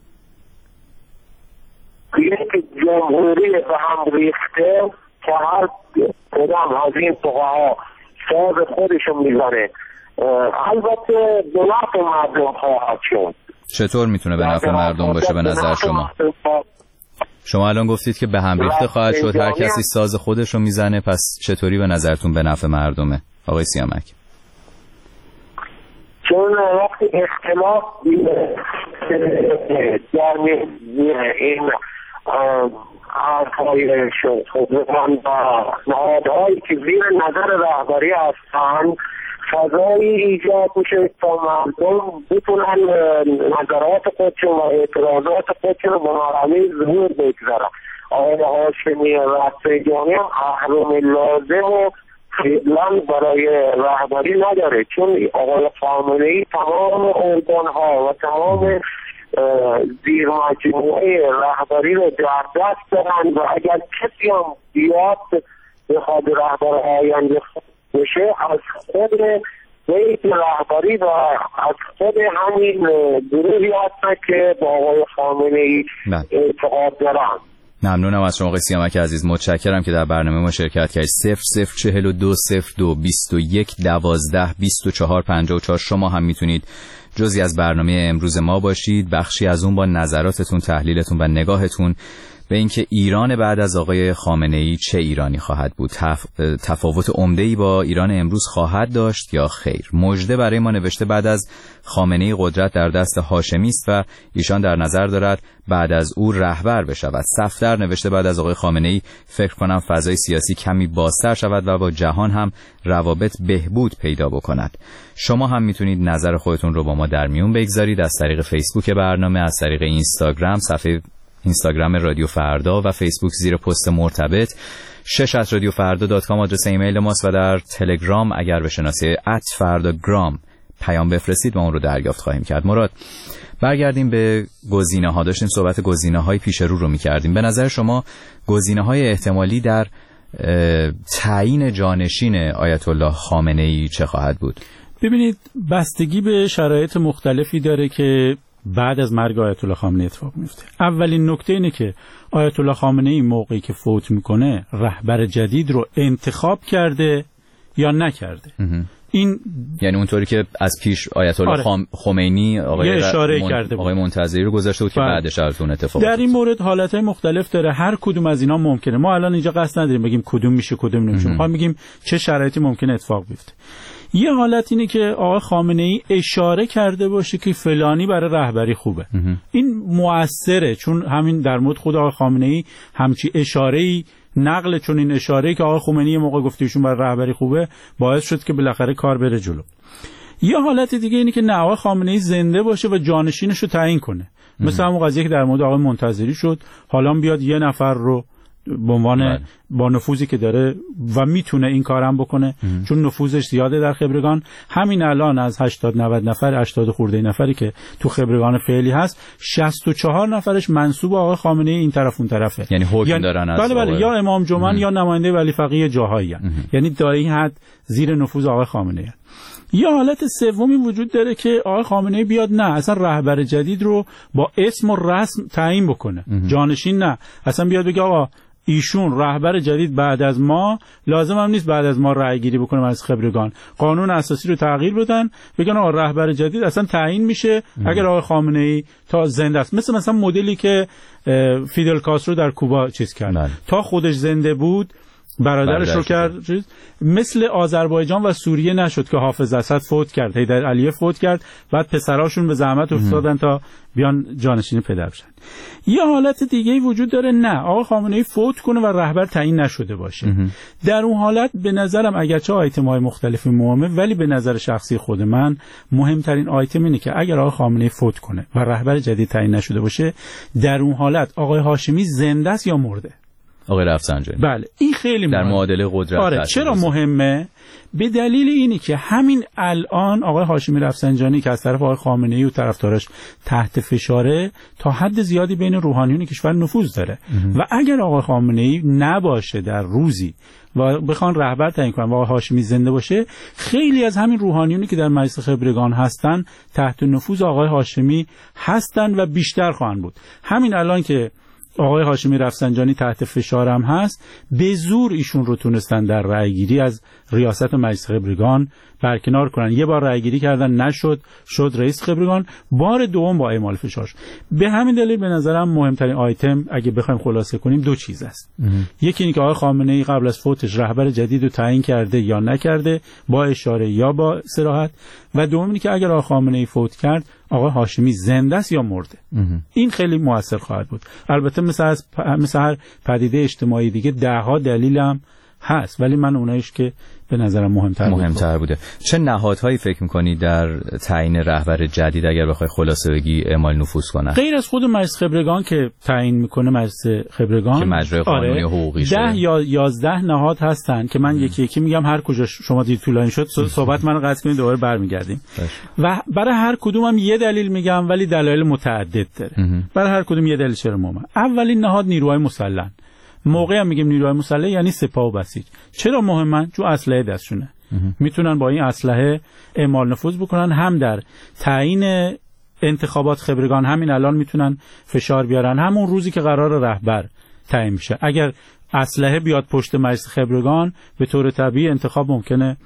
یک جمهوری به هم ریخته که هر کدام از این فقها ساز خودشون میزنه، البته به نفع مردم خواهد شد. چطور میتونه به نفع مردم باشه به نظر شما؟ شما الان گفتید که به هم ریخته خواهد شد، هر کسی ساز خودش رو میزنه، پس چطوری به نظرتون به نفع مردمه آقای سیامک؟ چون وقتی اختلاف در این حرفهای خودمان و نهادهایی که زیر نظر رهبری هستند فضایی ایجاد میشه تا مردم بتونن نظرات خودشون و اعتراضات خودشون رو با مرحله ظهور بگذارن. آقای هاشمی رفسنجانی هم اهرم لازم و فعلا برای رهبری نداره، چون آقای خامنه‌ای تمام ارگان‌ها و تمام زیر مجموعه رهبری رو در دست دارن و اگر کسی هم بیاد بخواد رهبر آینده بشه از خود بیت رهبری و از خود همین گروهی هستن که با آقای خامنه‌ای اعتقاد دارن. ممنونم از شما آقای سیامک عزیز، متشکرم که در برنامه ما شرکت کردید. 0042 02 21 12 24 54 شما هم میتونید جزئی از برنامه امروز ما باشید، بخشی از اون با نظراتتون، تحلیلتون و نگاهتون به اینکه ایران بعد از آقای خامنه‌ای چه ایرانی خواهد بود، تفاوت عمده‌ای با ایران امروز خواهد داشت یا خیر. مژده برای ما نوشته بعد از خامنه‌ای قدرت در دست هاشمی است و ایشان در نظر دارد بعد از او رهبر بشود. صفدر نوشته بعد از آقای خامنه‌ای فکر کنم فضای سیاسی کمی بازتر شود و با جهان هم روابط بهبود پیدا بکند. شما هم میتونید نظر خودتون رو با ما در میون بگذارید از طریق فیسبوک برنامه، از طریق اینستاگرام، صفحه اینستاگرام رادیو فردا و فیسبوک زیر پست مرتبط، @radioffarda.com آدرس ایمیل ماست و در تلگرام اگر به شناسه @fardagram پیام بفرستید ما اون رو دریافت خواهیم کرد. مراد، برگردیم به گزینه‌ها. داشتیم صحبت گزینه‌های پیش رو می‌کردیم. به نظر شما گزینه‌های احتمالی در تعیین جانشین آیت الله خامنه‌ای چه خواهد بود؟ ببینید، بستگی به شرایط مختلفی داره که بعد از مرگ آیت الله خامنه‌ای اتفاق میفته. اولین نکته اینه که آیت الله خامنه‌ای موقعی که فوت میکنه رهبر جدید رو انتخاب کرده یا نکرده. این یعنی اونطوری که از پیش آیت الله خمینی آقای منتظری رو گذاشته بود که بعدش اون اتفاق در این مورد حالتهای مختلف داره. هر کدوم از اینا ممکنه. ما الان اینجا قصد نداریم بگیم کدوم میشه کدوم نمیشه، میخوایم بگیم چه شرایطی ممکنه اتفاق بیفته. یه حالت اینه که آقای خامنه‌ای اشاره کرده باشه که فلانی برای رهبری خوبه. این مؤثره، چون همین در مورد خود آقای خامنه‌ای همچی اشاره‌ای نقل، چون این اشاره‌ای که آقای خمینی موقع گفته ایشون برای رهبری خوبه باعث شد که بالاخره کار بره جلو. یه حالت دیگه اینه که نه، آقای خامنه‌ای زنده باشه و جانشینش رو تعیین کنه. مثلا همون قضیه که در مورد آقای منتظری شد، حالا بیاد یه نفر رو به عنوان با نفوذی که داره و میتونه این کارم بکنه، چون نفوذش زیاده در خبرگان. همین الان از 80-90 نفر، 80 خورده نفری که تو خبرگان فعلی هست، 64 نفرش منسوب آقای خامنه‌ای این طرف اون طرفه، یعنی حکم دارن از بله یا امام جمعه یا نماینده ولی فقیه جاهایی، یعنی در این حد زیر نفوذ آقای خامنه‌ای. یه حالت سومی وجود داره که آقای خامنه‌ای بیاد نه اصلا رهبر جدید رو با اسم و رسم تعیین بکنه، جانشین نه، اصلا بیاد بگه آقا ایشون رهبر جدید بعد از ما، لازم هم نیست بعد از ما رأی گیری بکنه از خبرگان، قانون اساسی رو تغییر بدن، بگن آقا رهبر جدید اصلا تعیین میشه اگر آقای خامنه‌ای تا زنده است. مثلا مدلی که فیدل کاسترو در کوبا چیز کرد، تا خودش زنده بود برادرش رو کرد، مثل آذربایجان و سوریه نشد که حافظ اسد فوت کرد، حیدر علیه فوت کرد، بعد پسراشون به زحمت افتادن تا بیان جانشین پدر بشن. یه حالت دیگه‌ای وجود داره، نه آقا خامنه‌ای فوت کنه و رهبر تعیین نشده باشه. در اون حالت به نظرم اگرچه آیتم‌های مختلفی مهمه، ولی به نظر شخصی خود من مهمترین آیتم اینه که اگر آقا خامنه‌ای فوت کنه و رهبر جدید تعیین نشده باشه، در اون حالت آقای هاشمی زنده است یا مرده. آقای رفسنجانی. بله، این خیلی مهمه. در معادله قدرت. چرا مهمه؟ به دلیل اینی که همین الان آقای هاشمی رفسنجانی که از طرف آقای خامنه‌ای و طرفداراش تحت فشاره، تا حد زیادی بین روحانیون کشور نفوذ داره و اگر آقای خامنه‌ای نباشه در روزی و بخوان رهبر تعیین کنن و آقای هاشمی زنده باشه، خیلی از همین روحانیونی که در مجلس خبرگان هستن تحت نفوذ آقای هاشمی هستن و بیشتر خواهند بود. همین الان که آقای هاشمی رفسنجانی تحت فشارم هست، به زور ایشون رو تونستن در رأیگیری از ریاست مجلس خبرگان برکنار کنن. یه بار رأیگیری کردن نشد، شد رئیس خبرگان، بار دوم با اعمال فشار. به همین دلیل به نظرم مهمترین آیتم اگه بخوایم خلاصه کنیم دو چیز است. یکی این که آقای خامنه‌ای قبل از فوتش رهبر جدید رو تعیین کرده یا نکرده، با اشاره یا با صراحت، و دوم اینه که اگر آقای خامنه‌ای فوت کرد آقای هاشمی زنده است یا مرده. این خیلی موثر خواهد بود. البته مثل هر پدیده اجتماعی دیگه ده‌ها دلیلم هست، ولی من اونایش که به نظرم مهمتر بوده. چه نهادهایی فکر می‌کنی در تعیین رهبر جدید اگر بخوای خلاصه بگی اعمال نفوذ کنن؟ غیر از خود مجلس خبرگان که تعیین میکنه مجلس خبرگان که مجرای قانونی حقوقی شده، 10 یا 11 نهاد هستن که من یکی یکی میگم، هر کجا شما دید طولانی شد صحبت منو قطع کنید دوباره برمیگردیم و برای هر کدومم یه دلیل میگم، ولی دلایل متعدد داره. برای هر کدوم یه دلیل چرا مهمه. اولین نهاد نیروهای مسلح. موقعی هم میگیم نیروهای مسلح یعنی سپاه و بسیج. چرا مهمن؟ چون اسلحه دستشونه، میتونن با این اسلحه اعمال نفوذ بکنن، هم در تعیین انتخابات خبرگان همین الان میتونن فشار بیارن، همون روزی که قرار رهبر تعیین میشه. اگر اسلحه بیاد پشت مجلس خبرگان به طور طبیعی انتخاب ممکنه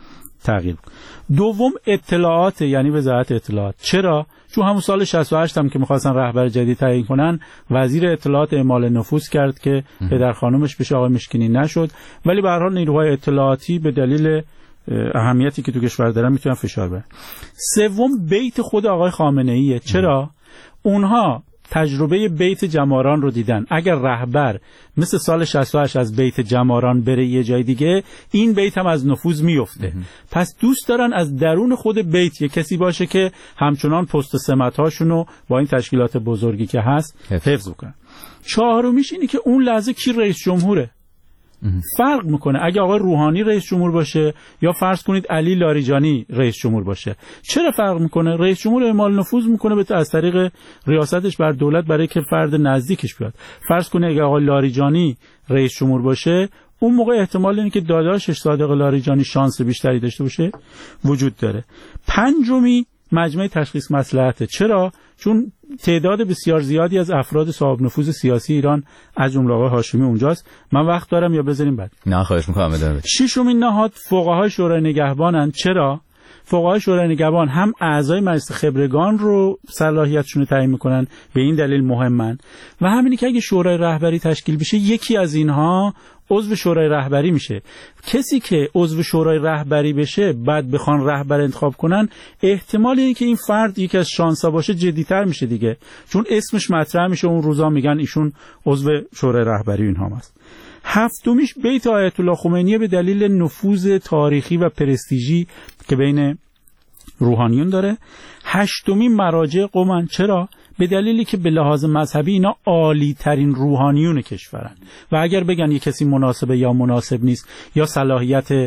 تغییر کنه. دوم اطلاعات، یعنی وزارت اطلاعات. چرا؟ چون همون سال 68 هم که می‌خواستن رهبر جدید تعیین کنن، وزیر اطلاعات اعمال نفوذ کرد که پدر خانومش بشه، آقای مشکینی نشد، ولی به هر حال نیروهای اطلاعاتی به دلیل اهمیتی که تو کشور دارن میتونن فشار بیارن. سوم بیت خود آقای خامنه‌ایه. چرا؟ اونها تجربه بیت جماران رو دیدن. اگر رهبر مثل سال 68 از بیت جماران بره یه جای دیگه، این بیت هم از نفوذ میفته. پس دوست دارن از درون خود بیت یه کسی باشه که همچنان پست سمت‌هاشونو با این تشکیلات بزرگی که هست حفظ کنن. چهارمیش اینه که اون لحظه کی رئیس جمهوره. فرق میکنه اگه آقای روحانی رئیس جمهور باشه یا فرض کنید علی لاریجانی رئیس جمهور باشه. چرا فرق میکنه؟ رئیس جمهور اعمال نفوذ میکنه به از طریق ریاستش بر دولت برای که فرد نزدیکش بیاد. فرض کنید اگه آقای لاریجانی رئیس جمهور باشه، اون موقع احتمال اینه که داداشش صادق لاریجانی شانس بیشتری داشته باشه وجود داره. پنجمی مجمع تشخیص مصلحته. چرا؟ چون تعداد بسیار زیادی از افراد صاحب نفوذ سیاسی ایران از جمله آقای هاشمی اونجاست. من وقت دارم یا بذاریم بعد؟ نه خواهش می‌کنم ادامه بدید. ششمین نهاد فقهای شورای نگهبانن. چرا؟ فقهای شورای نگهبان هم اعضای مجلس خبرگان رو صلاحیتشون رو تعیین میکنن، به این دلیل مهمن، و همینی که اگه شورای رهبری تشکیل بشه یکی از اینها عضو شورای رهبری میشه. کسی که عضو شورای رهبری بشه بعد بخوان رهبر انتخاب کنن، احتمال اینه که این فرد یکی از شانسا باشه جدی‌تر میشه دیگه، چون اسمش مطرح میشه، اون روزا میگن ایشون عضو شورای رهبری اینها هست. هفتمیش بیت آیت الله خمینی به دلیل نفوذ تاریخی و پرستیژی که بین روحانیون داره. هشتمی مراجع قومن. چرا؟ به دلیلی که به لحاظ مذهبی اینا عالی ترین روحانیون کشورن و اگر بگن یک کسی مناسبه یا مناسب نیست یا صلاحیت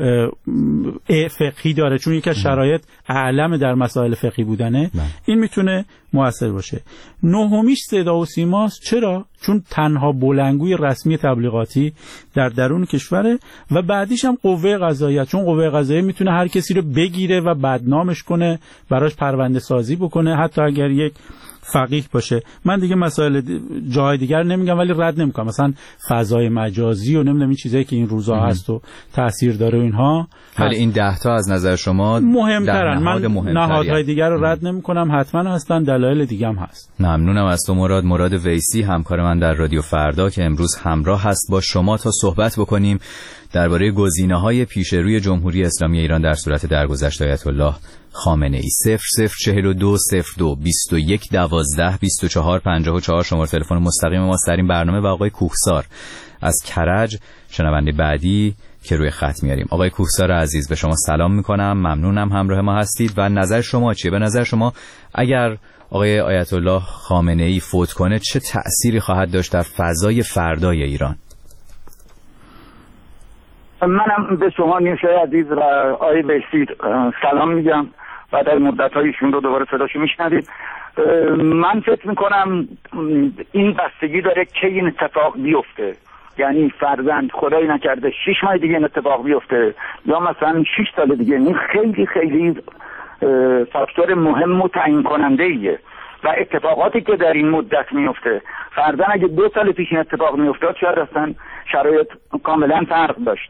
فقهی داره، چون یکی از شرایط اعلم در مسائل فقهی بودنه، این میتونه مؤثر باشه. نهمیش صدا و سیماست. چرا؟ چون تنها بلندگوی رسمی تبلیغاتی در درون کشوره. و بعدیش هم قوه قضاییه، چون قوه قضاییه میتونه هر کسی رو بگیره و بدنامش کنه، براش پرونده سازی بکنه، حتی اگر یک فقیه باشه. من دیگه مسائل جای دیگر نمیگم ولی رد نمیکنم، مثلا فضای مجازی و نمیدونم این چیزایی که این روزا هست و تاثیر داره و اینها، ولی این 10 تا از نظر شما مهمترن. من نهادهای دیگر رو رد نمیکنم، حتما هستن، دلایل دیگه هم هست. ممنونم از تو مراد ویسی، همکار من در رادیو فردا که امروز همراه هست با شما تا صحبت بکنیم درباره گزینه‌های پیش روی جمهوری اسلامی ایران در صورت درگذشت آیت الله خامنه‌ای. 0042 02 21 12 24 54 شماره تلفن مستقیم ماست در این برنامه و آقای کوهسار از کرج شنونده بعدی که روی خط میاریم. آقای کوهسار عزیز به شما سلام میکنم، ممنونم همراه ما هستید و نظر شما چیه؟ به نظر شما اگر آقای آیت الله خامنه‌ای فوت کنه چه تأثیری خواهد داشت در فضای فردای ایران؟ منم به شما نیوشای عزیز و آقای ویسی سلام میگم. بعد از مدت‌ها ایشون رو دوباره صداشو میشنوید. من فکر میکنم این بستگی داره که این اتفاق بیفته، یعنی فرزند خدایی نکرده 6 ماه دیگه این اتفاق بیفته یا مثلا 6 سال دیگه. این خیلی خیلی فاکتور مهم و تعیین کننده ایه و اتفاقاتی که در این مدت میفته، فرزند اگه 2 سال پیش این اتفاق میافتاد شاید اصلا شرایط کاملا فرق داشت.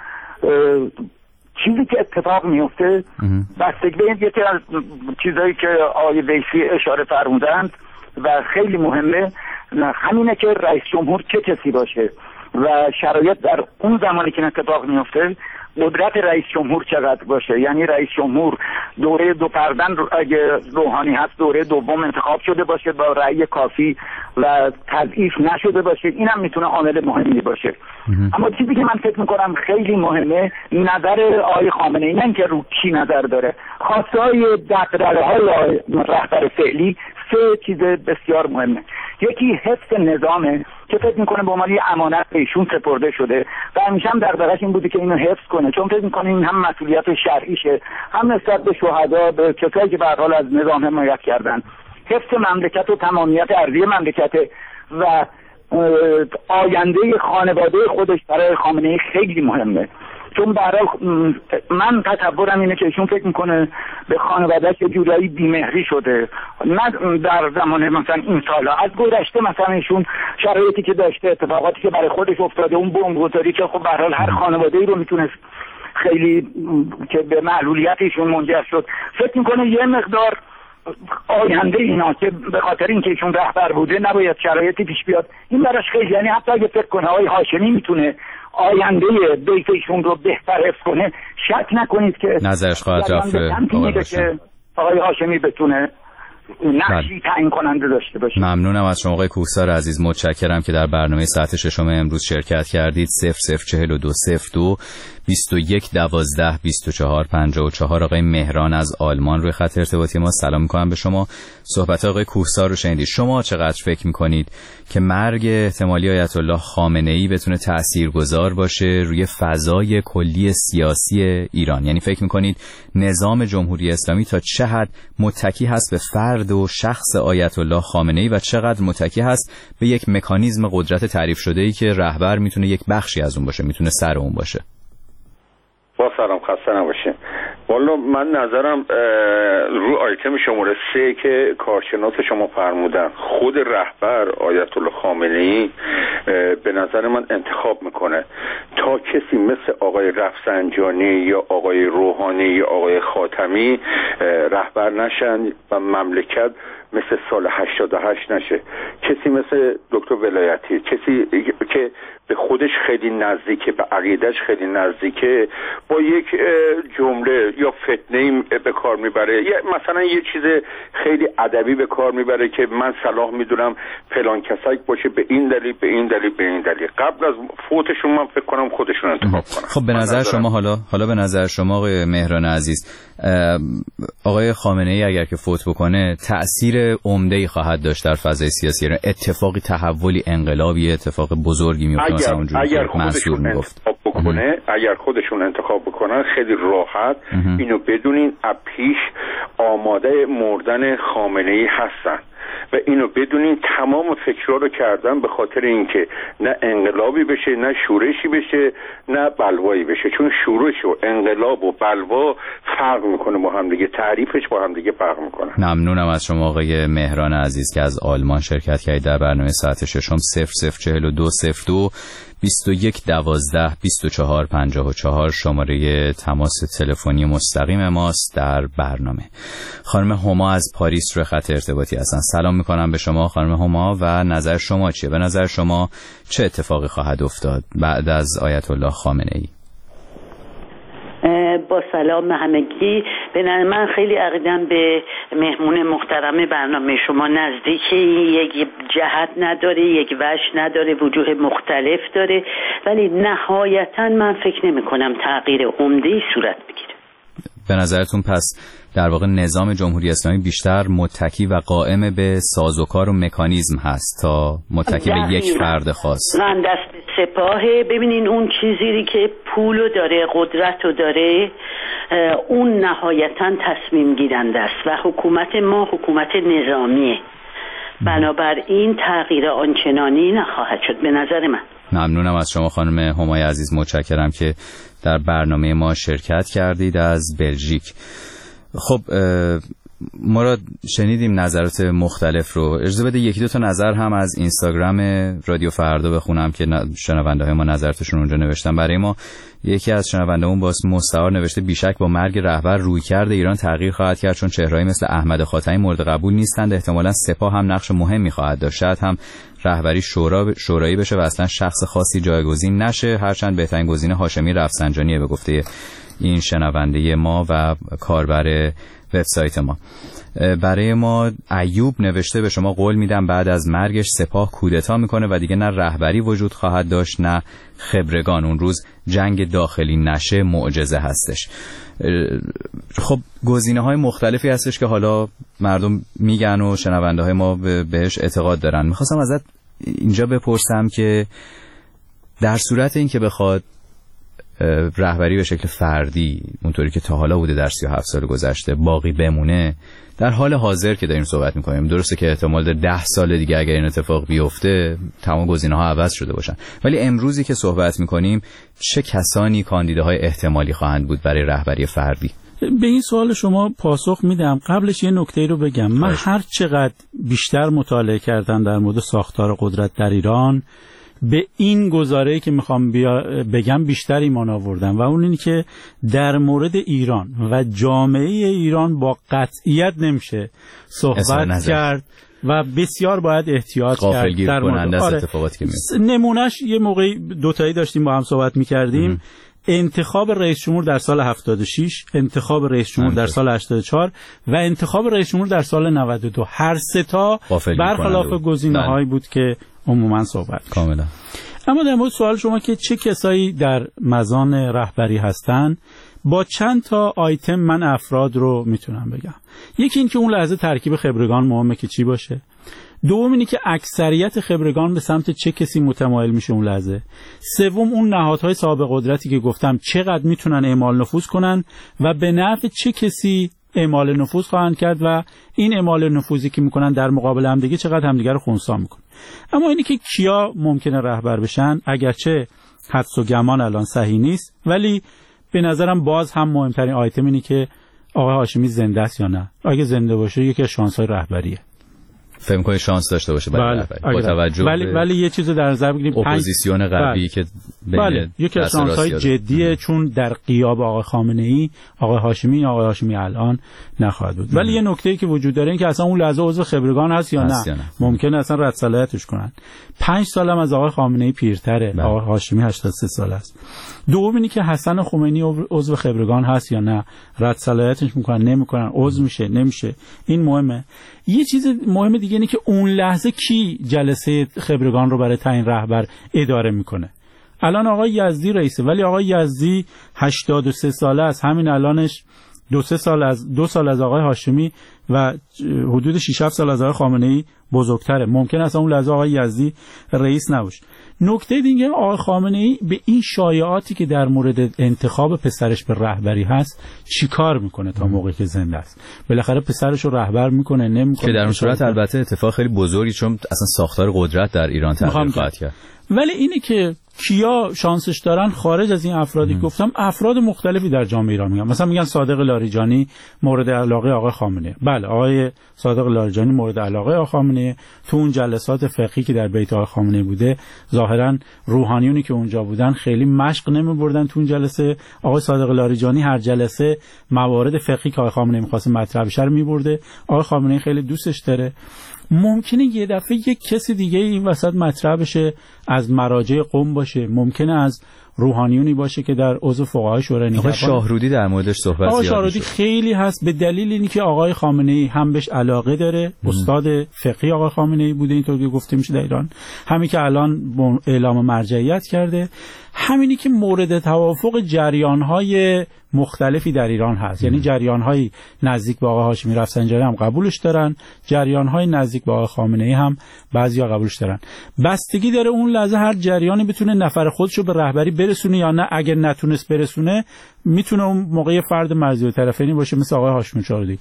چیزی که اتفاق میفته بستگی به یکی از چیزایی که آقای ویسی اشاره فرمودند و خیلی مهمه همینه که رئیس جمهور چه کسی باشه و شرایط در اون زمانی که اتفاق میفته قدرت رئیس جمهور چقدر باشه. یعنی رئیس جمهور دوره 2 پردن اگه روحانی هست دوره دوم انتخاب شده باشه با رأی کافی و تضعیف نشده باشه، اینم میتونه عامل مهمی باشه. اما چیزی که من فکر میکنم خیلی مهمه نظر آقای خامنه‌ای، نه که رو کی نظر داره، خواستهای دغدغه‌های رهبر فعلی 3 چیز بسیار مهمه. یکی حفظ نظامه که فکر میکنه به عنوان امانت به ایشون سپرده شده و همیشه هم دغدغه‌اش این بوده که اینو حفظ کنه، چون فکر میکنه این هم مسئولیت شرعیشه، هم نسبت به شهدا، به کسایی که به هر حال از نظام حمایت کردن. حفظ مملکت و تمامیت ارضی مملکت و آینده خانواده خودش برای خامنه‌ای خیلی مهمه، چون برای من تصورم اینه که ایشون فکر میکنه به خانواده‌اش یه جورایی بیمهری شده، نه در زمان مثلا این سالا، از گذشته مثلا ایشون شرایطی که داشته، اتفاقاتی که برای خودش افتاده، اون بمبگذاری که خب به هر حال هر خانواده‌ای رو میتونه خیلی که به معلولیت ایشون منجر شد. فکر میکنه یه مقدار آینده اینا که به خاطر اینکه ایشون رهبر بوده نباید شرایطی پیش بیاد، این براش خیلی، یعنی حتی اگه فکر کنه آقای هاشمی میتونه آینده بیت ایشون رو بهتر حفظ کنه، شک نکنید که نظرش خواهد رفت که آقای هاشمی بتونه نقشی تعیین کننده داشته باشه. ممنونم از شما آقای کوهسار عزیز، متشکرم که در برنامه ساعت ششم امروز شرکت کردید. 004202 21 12 24 54. آقای مهران از آلمان روی خط ارتباطی ما. سلام میکنم به شما. صحبت آقای کوهسار رو شنیدید. شما چقدر فکر میکنید که مرگ احتمالی آیت الله خامنه‌ای بتونه تاثیرگذار باشه روی فضای کلی سیاسی ایران؟ یعنی فکر میکنید نظام جمهوری اسلامی تا چه حد متکی هست به فرد و شخص آیت الله خامنه‌ای و چقدر متکی هست به یک مکانیزم قدرت تعریف شده‌ای که رهبر میتونه یک بخشی از اون باشه، میتونه سر اون باشه؟ با سلام، خسته نباشین. والا من نظرم رو آیتم شماره 3 که کارشناس شما فرمودن، خود رهبر آیت الله خامنه‌ای به نظر من انتخاب میکنه تا کسی مثل آقای رفسنجانی یا آقای روحانی یا آقای خاتمی رهبر نشن و مملکت مثل سال 88 نشه. کسی مثل دکتر ولایتی، کسی که به خودش خیلی نزدیکه، به عقیدهش خیلی نزدیکه، با یک جمله یا فتنه‌ای به کار میبره، یا مثلا یه چیز خیلی ادبی به کار میبره که من صلاح میدونم فلان کسایی باشه به این دلیل به این دلیل به این دلیل. قبل از فوتشون من فکر کنم خودشون انتخاب کنن. خب به نظر شما حالا به نظر شما آقای مهران عزیز، آقای خامنه‌ای اگر که فوت بکنه تأثیر عمده‌ای خواهد داشت در فضای سیاسی ایران؟ اتفاقی، تحولی، انقلابی، اتفاق بزرگی میفته مثلا اونجوری که منصور میگفت؟ اگر خودشون انتخاب بکنن خیلی راحت اینو بدونین پیش آماده مردن خامنه‌ای هستن و اینو بدونین تمام فکرها رو کردن به خاطر اینکه نه انقلابی بشه، نه شورشی بشه، نه بلوایی بشه، چون شورش و انقلاب و بلوا فرق میکنه با هم دیگه، تعریفش با هم دیگه فرق میکنه. ممنونم از شما آقای مهران عزیز که از آلمان شرکت کردید در برنامه ساعت ششم. 004202 21 12 24 54 شماره تماس تلفنی مستقیم ماست در برنامه. خانم هما از پاریس رو خط ارتباطی هستن. سلام میکنم به شما خانم هما و نظر شما چیه؟ به نظر شما چه اتفاقی خواهد افتاد بعد از آیت الله خامنه‌ای؟ با سلام همگی. من خیلی عقیدم به مهمون محترم برنامه شما نزدیکی، یک جهت نداره، یک وجه نداره، وجوه مختلف داره، ولی نهایتا من فکر نمی کنم تغییر عمده‌ای صورت بگیره. به نظرتون پس در واقع نظام جمهوری اسلامی بیشتر متکی و قائم به سازوکار و مکانیزم هست تا متکی به یک فرد خاص؟ من دست سپاهه. ببینین اون چیزی که پولو داره، قدرتو داره، اون نهایتا تصمیم گیرنده است و حکومت ما حکومت نظامیه، بنابراین تغییر آنچنانی نخواهد شد به نظر من. ممنونم از شما خانم همای عزیز، متشکرم که در برنامه ما شرکت کردید از بلژیک. خب ما را شنیدیم نظرات مختلف رو. اجازه بده یکی دو تا نظر هم از اینستاگرام رادیو فردا بخونم که شنونده های ما نظراتشون اونجا نوشتن برای ما. یکی از شنونده‌مون با اسم مستعار نوشته بیشک با مرگ رهبر رویکرد ایران تغییر خواهد کرد، چون چهره‌ای مثل احمد خاتمی مورد قبول نیستند. احتمالاً سپاه هم نقش مهمی خواهد داشت، شاید هم رهبری شورایی بشه و اصلا شخص خاصی جایگزین نشه، هرچند بهترین گزینه هاشمی رفسنجانیه به گفته این شنونده ما و کاربر وبسایت ما. برای ما ایوب نوشته به شما قول میدم بعد از مرگش سپاه کودتا میکنه و دیگه نه رهبری وجود خواهد داشت نه خبرگان. اون روز جنگ داخلی نشه معجزه هستش. خب گزینه‌های مختلفی هستش که حالا مردم میگن و شنونده های ما بهش اعتقاد دارن. میخواستم ازت اینجا بپرسم که در صورت این که بخواد رهبری به شکل فردی اونطوری که تا حالا بوده در 37 سال گذشته باقی بمونه، در حال حاضر که داریم صحبت میکنیم، درسته که احتمال داره 10 سال دیگه اگر این اتفاق بیفته تمام گزینه‌ها عوض شده باشن، ولی امروزی که صحبت میکنیم چه کسانی کاندیداهای احتمالی خواهند بود برای رهبری فردی؟ به این سوال شما پاسخ میدم. قبلش یه نکته رو بگم. من هر چقدر بیشتر مطالعه کردم در مورد ساختار قدرت در ایران، به این گزاره‌ای که میخوام بگم بیشتر ایمان آوردن و اون اینی که در مورد ایران و جامعه ایران با قطعیت نمیشه صحبت کرد و بسیار باید احتیاط کرد در مورد اتفاقاتی که نمونهش یه موقعی دوتایی داشتیم با هم صحبت میکردیم. انتخاب رئیس جمهور در سال 76، انتخاب رئیس جمهور در سال 84 و انتخاب رئیس جمهور در سال 92، هر سه تا برخلاف گزینه‌هایی بود که عموما صحبت کاملا. اما در مورد سوال شما که چه کسایی در مزان رهبری هستن، با چند تا آیتم من افراد رو میتونم بگم. یکی این که اون لحظه ترکیب خبرگان مهمه که چی باشه. دوم اینی که اکثریت خبرگان به سمت چه کسی متمایل میشه اون لحظه. سوم اون نهادهای صاحب قدرتی که گفتم چقدر میتونن اعمال نفوذ کنن و به نفع چه کسی اعمال نفوذ خواهند کرد و این اعمال نفوذی که میکنن در مقابل هم دیگه چقدر همدیگه رو خنثی میکنن. اما اینی که کیا ممکنه رهبر بشن، اگرچه حدس و گمان الان صحیح نیست، ولی به نظرم باز هم مهمترین آیتم اینی که آقای هاشمی زنده است یا نه. اگه زنده باشه یکی از شانس‌های رهبریه. فکر می‌کنی شانس داشته باشه برای رهبری با توجه ولی یه چیز در نظر بگیریم اپوزیسیون غربی که یکی از شانس‌های جدیه، چون در غیاب آقای خامنه‌ای آقای هاشمی الان نخواهد بود. ولی یه نکته‌ای که وجود داره این که اصلا اون لحظه عضو خبرگان هست یا نه. ممکنه اصلا رد صلاحیتش کنن. 5 سالم از آقای خامنه‌ای پیرتره. آقای هاشمی 83 سال است. دوم اینی که حسن خمینی عضو خبرگان هست یا نه، رد صلاحیتش میکنن نمیکنن، عضو میشه نمیشه، این مهمه. یه چیز مهم دیگه اینه که اون لحظه کی جلسه خبرگان رو برای تعیین رهبر اداره میکنه. الان آقای یزدی رئیسه، ولی آقای یزدی 83 ساله است، همین الانش 2 سال از آقای هاشمی و حدود 6-7 سال از آقای خامنه‌ای بزرگتره. ممکن است اون لحظه آقای یزدی رئیس نباشه. نکته دیگه آقای خامنه‌ای به این شایعاتی که در مورد انتخاب پسرش به رهبری هست چیکار میکنه تا موقعی که زنده است. بالاخره پسرش رو رهبر میکنه نمیکنه، که در اون صورت البته اتفاق خیلی بزرگی، چون اصلا ساختار قدرت در ایران تغییر خواهد کرد. ولی اینه که کیا شانسش دارن خارج از این افرادی گفتم، افراد مختلفی در جامعه ایران میگن. مثلا میگن صادق لاریجانی مورد علاقه آقای خامنه‌ای. بله، آقای صادق لاریجانی مورد علاقه آقای خامنه‌ای. تو اون جلسات فقهی که در بیت آقای خامنه‌ای بوده، ظاهرا روحانیونی که اونجا بودن خیلی مشق نمی‌بردن تو اون جلسه. آقای صادق لاریجانی هر جلسه موارد فقهی که آقای خامنه‌ای می‌خواد مطرح بشه رو می‌برده. آقای خامنه‌ای خیلی دوستش داره. ممکنه یه دفعه یک کسی دیگه این وسط مطرح بشه، از مراجع قم باشه، ممکنه از روحانیونی باشه که در عضو فقهای شورای نگهبان. آقای شاهرودی در موردش صحبت زیاد آقای شاهرودی خیلی هست، به دلیل اینکه آقای خامنه‌ای هم بهش علاقه داره، استاد فقهی آقای خامنه‌ای بوده اینطور که گفته میشه در ایران، همین که الان اعلام مرجعیت کرده، همینی که مورد توافق جریان‌های مختلفی در ایران هست. یعنی جریان‌های نزدیک به آقای هاشمی رفسنجانی هم قبولش دارن، جریان‌های نزدیک به آقای خامنه‌ای هم بعضیا قبولش دارن. بستگی داره اون لحظه هر جریانی بتونه نفر خودش رو به رهبری برسونه یا نه. اگر نتونست برسونه، میتونه اون موقع فرد مرزی طرفینی باشه مثل آقای هاشمی شاهرودی.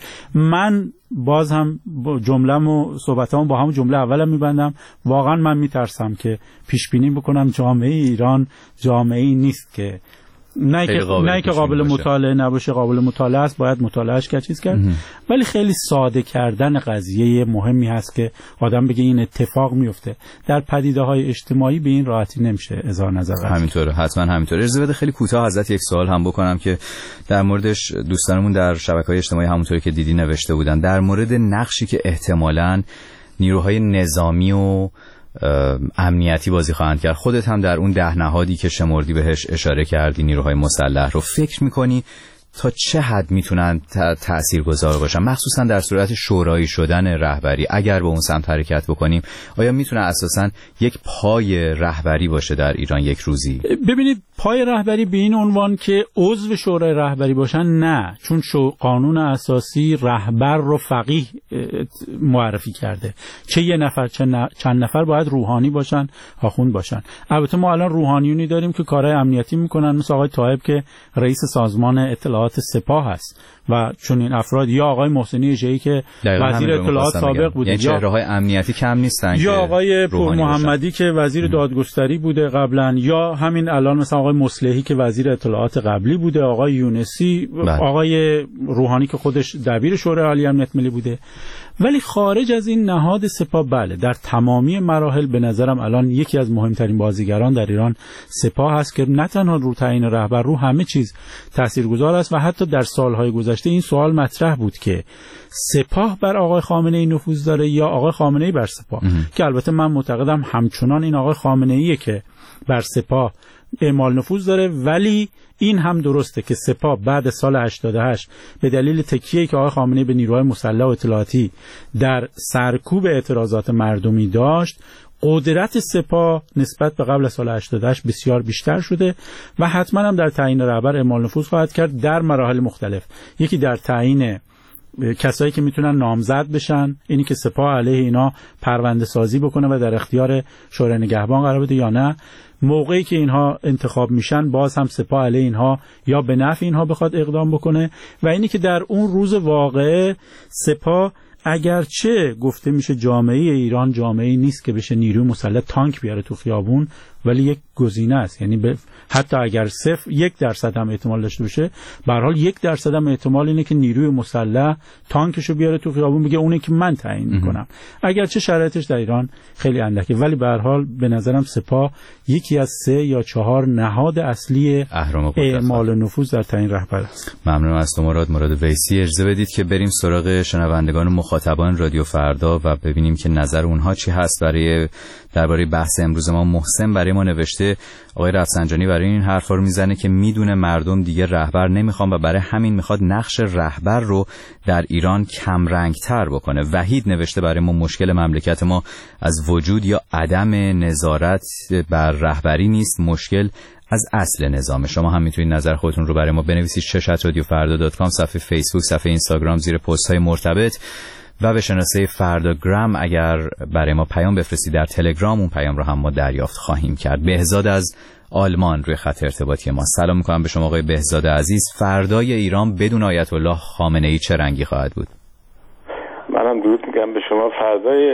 من باز هم جمله‌مو صحبتامو با همون جمله اولم میبندم. واقعا من میترسم که پیش بینی بکنم جامعه ایران جامعه‌ای نیست که نه که قابل مطالعه نباشه، قابل مطالعه است، باید مطالعهش کرد. ولی خیلی ساده کردن قضیه مهمی هست که آدم بگه این اتفاق میفته. در پدیده‌های اجتماعی به این راحتی نمیشه اظهار نظر کرد. همینطوره، حتما همینطوره. اجازه بده خیلی کوتاه ازت یک سوال هم بکنم که در موردش دوستانمون در شبکه‌های اجتماعی همونطوری که دیدی نوشته بودن، در مورد نقشی که احتمالاً نیروهای نظامی و امنیتی بازی خواهند کرد. خودت هم در اون 10 نهادی که شمردی بهش اشاره کردی نیروهای مسلح رو، فکر میکنی تا چه حد میتونن تاثیرگذار باشن، مخصوصا در صورت شورایی شدن رهبری؟ اگر به اون سمت حرکت بکنیم، آیا میتونه اساسا یک پای رهبری باشه در ایران یک روزی؟ ببینید، پای رهبری به این عنوان که عضو شورای رهبری باشن نه، چون قانون اساسی رهبر رو فقیه معرفی کرده. چه یه نفر چند نفر باید روحانی باشن، آخوند باشن. البته ما الان روحانیونی داریم که کارهای امنیتی میکنن، مثل آقای طایب که رئیس سازمان اطلاعات اطلاعات سپاه هست و چون این افراد یا آقای محسنی ژه‌ای که وزیر اطلاعات سابق بوده، یعنی چهره‌های امنیتی کم نیستن، یا آقای پور محمدی که وزیر دادگستری بوده قبلا، یا همین الان مثلا آقای مصلحی که وزیر اطلاعات قبلی بوده، آقای یونسی، آقای روحانی که خودش دبیر شورای عالی امنیت ملی بوده. ولی خارج از این نهاد سپاه بله در تمامی مراحل به نظرم الان یکی از مهمترین بازیگران در ایران سپاه هست که نه تنها رو تعیین رهبر، رو همه چیز تاثیرگذار است. و حتی در سالهای گذشته این سوال مطرح بود که سپاه بر آقای خامنه‌ای نفوذ داره یا آقای خامنه‌ای بر سپاه، که البته من معتقدم همچنان این آقای خامنه‌ایه که بر سپاه اعمال نفوذ داره. ولی این هم درسته که سپاه بعد سال 88 به دلیل تکیه‌ای که آقای خامنه‌ای به نیروهای مسلح و اطلاعاتی در سرکوب اعتراضات مردمی داشت، قدرت سپاه نسبت به قبل از سال 88 بسیار بیشتر شده و حتما هم در تعیین رهبر اعمال نفوذ خواهد کرد در مراحل مختلف. یکی در تعیین کسایی که میتونن نامزد بشن، اینی که سپاه علیه اینا پرونده سازی بکنه و در اختیار شورای نگهبان قرار بده یا نه. موقعی که اینها انتخاب میشن باز هم سپاه علیه اینها یا به نفع اینها بخواد اقدام بکنه. و اینی که در اون روز واقعه سپاه اگرچه گفته میشه جامعه ایران جامعه‌ای نیست که بشه نیروی مسلح تانک بیاره تو خیابون، ولی یک گزینه است. یعنی حتی اگر 1% هم احتمال داشته باشه، به هر حال 1% هم احتمال اینه که نیروی مسلح تانکشو بیاره تو خیابون بگه اونه که من تعیین میکنم، اگرچه شرایطش در ایران خیلی اندکه. ولی به هر حال به نظرم سپاه یکی از 3 یا 4 نهاد اصلی اعمال نفوذ در تعیین رهبر است. ممنونم از تو مراد ویسی. اجازه بدید که بریم سراغ شنوندگان و مخاطبان رادیو فردا و ببینیم که نظر اونها چی هست درباره بحث امروز ما. محسن برای ما نوشته آقای رفسنجانی برای این حرفا رو میزنه که میدونه مردم دیگه رهبر نمیخوان و برای همین میخواد نقش رهبر رو در ایران کم رنگ‌تر بکنه. وحید نوشته برای ما مشکل مملکت ما از وجود یا عدم نظارت بر رهبری نیست، مشکل از اصل نظام. شما هم میتونید نظر خودتون رو برای ما بنویسید. @radiofarda.com، صفحه فیسبوک، صفحه اینستاگرام زیر پست‌های مرتبط و به شناسه فرداگرام اگر برای ما پیام بفرستید در تلگرام، اون پیام رو هم ما دریافت خواهیم کرد. بهزاد از آلمان روی خط ارتباطی ما. سلام میکنم به شما آقای بهزاد عزیز. فردای ایران بدون آیت الله خامنه‌ای چه رنگی خواهد بود؟ منم درود میگم به شما. فردای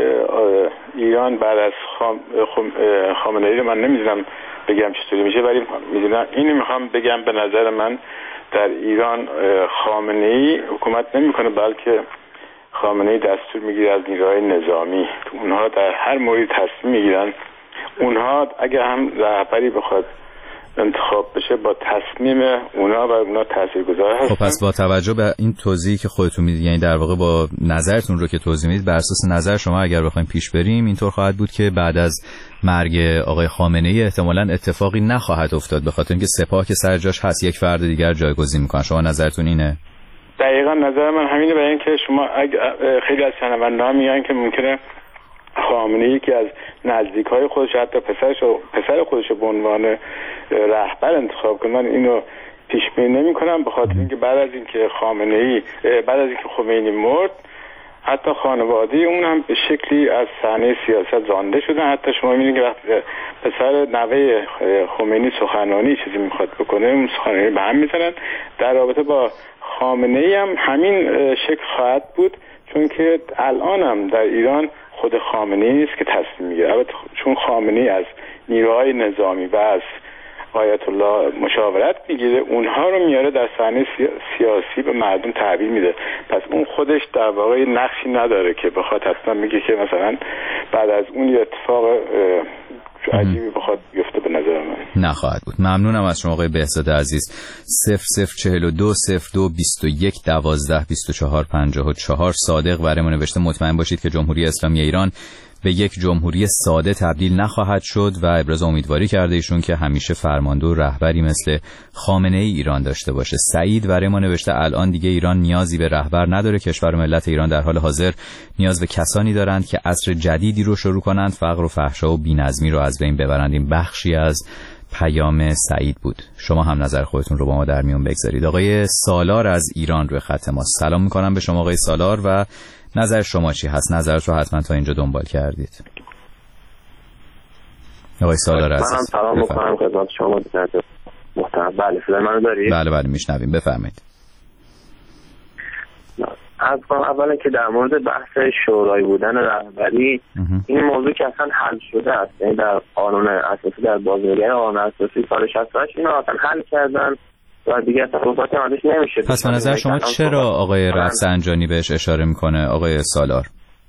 ایران بعد از خامنه‌ای رو من نمیدونم بگم چطوری میشه، ولی میدونم اینو میخوام بگم. به نظر من در ایران خامنه‌ای حکومت نمیکنه، بلکه خامنه‌ای دستور میگیره از نیروهای نظامی. اونها در هر موردی تصمیم میگیرن. اونها اگه هم رهبری بخواد انتخاب بشه با تصمیم اونا تاثیرگذار هستن. خب پس با توجه به این توضیحی که خودتون میدید، یعنی در واقع با نظرتون رو که توضیح میدید، بر اساس نظر شما اگر بخوایم پیش بریم اینطور خواهد بود که بعد از مرگ آقای خامنه‌ای احتمالاً اتفاقی نخواهد افتاد، به خاطر اینکه سپاه که سر جاش هست یک فرد دیگر جایگزین میکنه. شما نظرتون اینه؟ دقیقاً نظر من همینه. برای اینکه شما خیلی از شنونده‌ها میگن که ممکنه خامنه‌ای که از نزدیکای خودش حتی پسر خودش به عنوان رهبر انتخاب کنه، من اینو پیش بینی نمی‌کنم، به خاطر اینکه بعد از اینکه خمینی مرد حتی خانواده اون هم به شکلی از صحنه سیاست رانده شدن. حتی شما می‌بینید که وقتی پسر نوه خمینی سخنرانی چیزی می‌خواد بکنه، اون سخنرانی به هم می‌زنن. در رابطه با خامنه‌ای هم همین شکل خواهد بود، چون که الان هم در ایران خود خامنه‌ای نیست که تصمیم میگیره. البته چون خامنه‌ای از نیروهای نظامی و از آیت الله مشاورت میگیره، اونها رو میاره در صحنه سیاسی به مردم تحویل میده. پس اون خودش در واقع نقشی نداره که بخواد حتما میگه که مثلا بعد از اون یه اتفاق عجیبی بخواد بیفته. به نظر من نخواهد بود. ممنونم از شما آقای بهزاد عزیز. 0042 02 21 12 24 54. صادق برای ما نوشته مطمئن باشید که جمهوری اسلامی ایران به یک جمهوری ساده تبدیل نخواهد شد و ابراز امیدواری کرده ایشون که همیشه فرمانده و رهبری مثل خامنه‌ای ایران داشته باشه. سعید برای ما نوشته الان دیگه ایران نیازی به رهبر نداره. کشور و ملت ایران در حال حاضر نیاز به کسانی دارند که عصر جدیدی رو شروع کنند، فقر و فحشا و بی‌نظمی رو از بین ببرند. این بخشی از پیام سعید بود. شما هم نظر خودتون رو با ما در میون بگذارید. آقای سالار از ایران روی خط ما. سلام می‌کنم به شما آقای سالار و نظر شما چی هست؟ نظرت رو حتما تا اینجا دنبال کردید. آقای سالار عزیز. سلام می‌کنم خدمت شما محترم. بله صدای منو دارید؟ بله میشنویم، بفرمایید. از اولا که در مورد بحث شورای بودن رهبری، این موضوع که اصلا حل شده است، یعنی در قانون اساسی، در بازنگری قانون اساسی سال 68 اینو اصلا حل کردن و دیگه اصلا صحبت ازش نمیشه. پس به نظر شما چرا آقای رفسنجانی بهش اشاره میکنه آقای سالار؟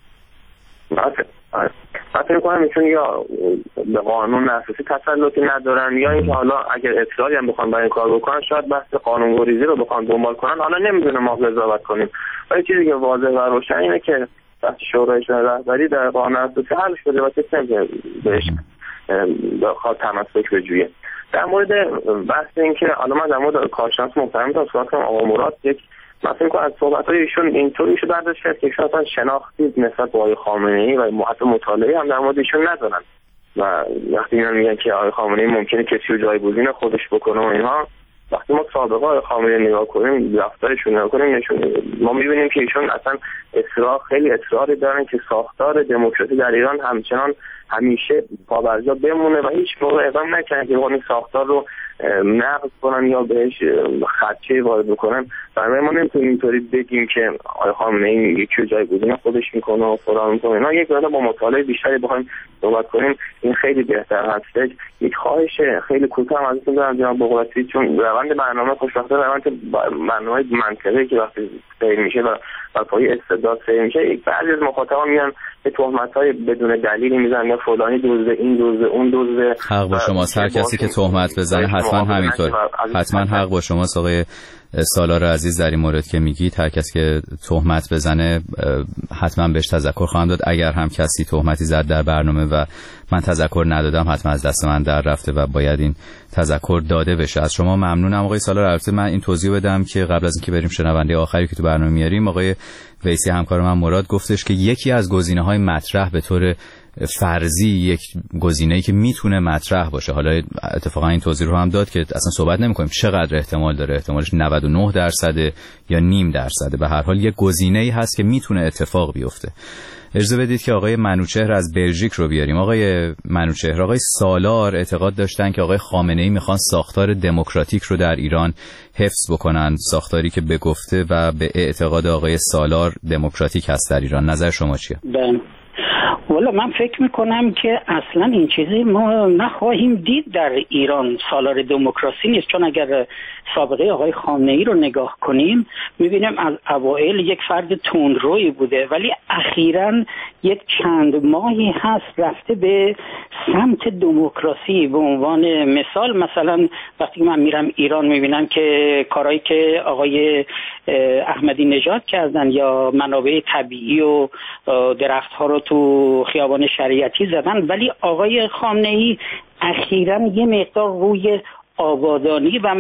من فکر کنم چون یا به قانون اساسی تسلطی ندارن یا اینکه حالا اگر اصراری هم بخوان برای این کار بکنن شاید بحث قانون‌گریزی رو بخوان دنبال کنن، حالا نمیدونم ما قضاوت کنیم، ولی چیزی که واضح و روشن اینه که بحث شورای رهبری در قانون اساسی حل شده و کسی نمی‌تونه بهش بخواد تمسک بجویه. در مورد بحث اینکه حالا من در مورد کارشناس محترم صحبت کنم، آقا مراد یک من فکر کنم از صحبت‌های ایشون اینطوری میشه برداشت کرد که ایشون اصلا شناختی نسبت به آقای خامنه‌ای و حتی مطالعه هم در مورد ایشون ندارن و وقتی میگن که آقای خامنه‌ای ممکنه کسی رو جایگزین خودش بکنه و اینها، وقتی ما سابقه آقای خامنه‌ای نگاه کنیم، رفتارشون نگاه کنیم، ما می‌بینیم که ایشون اصلا خیلی اصراری دارن که ساختار دموکراسی در ایران همچنان همیشه پابرجا بمونه و هیچ موقع اقدام نکنن که این ساختار رو نقض کنن یا بهش خدشه وارد بکنن. برای ما نمیتونیم اینطوری بگیم که آقای خامنه‌ای یکی رو جایگزین خودش میکنه و فلان میکنه. اینا یک مقدار با مطالعه بیشتری بخوایم صحبت کنیم این خیلی بهتر هست. یک خواهش خیلی کوتاه ازتون دارم جناب بغراتی، چون روند برنامه خوشبختانه روند برنامه منطقی که وقتی سیر میشه و پای استعداد سیر میشه، یک بعضی از مخاطبا میان به تهمت‌های بدون دلیلی میزنن یا فلانی دزده، این دزده، اون دزده. حق با شماست، هر کسی که تهمت بزنه حتما همینطور، حتما حق با شماست آقای سالار عزیز در این مورد که میگید. هر کسی که تهمت بزنه حتما بهش تذکر خواهم داد. اگر هم کسی تهمتی زد در برنامه و من تذکر ندادم حتما از دست من در رفته و باید این تذکر داده بشه. از شما ممنونم آقای سالار. البته من این توضیح بدم که قبل از اینکه بریم شنونده آخری که تو برنامه میاریم، آقای ویسی همکار من مراد گفتش که یکی از گزینه‌های مطرح به طور فرضی، یک گزینه‌ای که میتونه مطرح باشه، حالا اتفاقا این توضیح رو هم داد که اصلا صحبت نمی‌کنیم چقدر احتمال داره، احتمالش 99% یا نیم درصده، به هر حال یک گزینه‌ای هست که میتونه اتفاق بیفته. اجازه بدید که آقای منوچهر از بلژیک رو بیاریم. آقای منوچهر، آقای سالار اعتقاد داشتن که آقای خامنه‌ای میخوان ساختار دموکراتیک رو در ایران حفظ بکنن، ساختاری که به گفته و به اعتقاد آقای سالار دموکراتیک هست در ایران. نظر شما چیه؟ والا من فکر میکنم که اصلا این چیزی ما نخواهیم دید در ایران. سالار دموکراسی نیست، چون اگر سابقه آقای خامنه‌ای رو نگاه کنیم میبینیم از اوائل یک فرد تندرویی بوده، ولی اخیراً یک چند ماهی هست رفته به سمت دموکراسی. به عنوان مثلا وقتی من میرم ایران میبینم که کارهایی که آقای احمدی نژاد کردن یا منابع طبیعی و درخت‌ها رو تو خیابان شریعتی زدن، ولی آقای خامنه‌ای اخیراً یه مقدار روی آبادانی و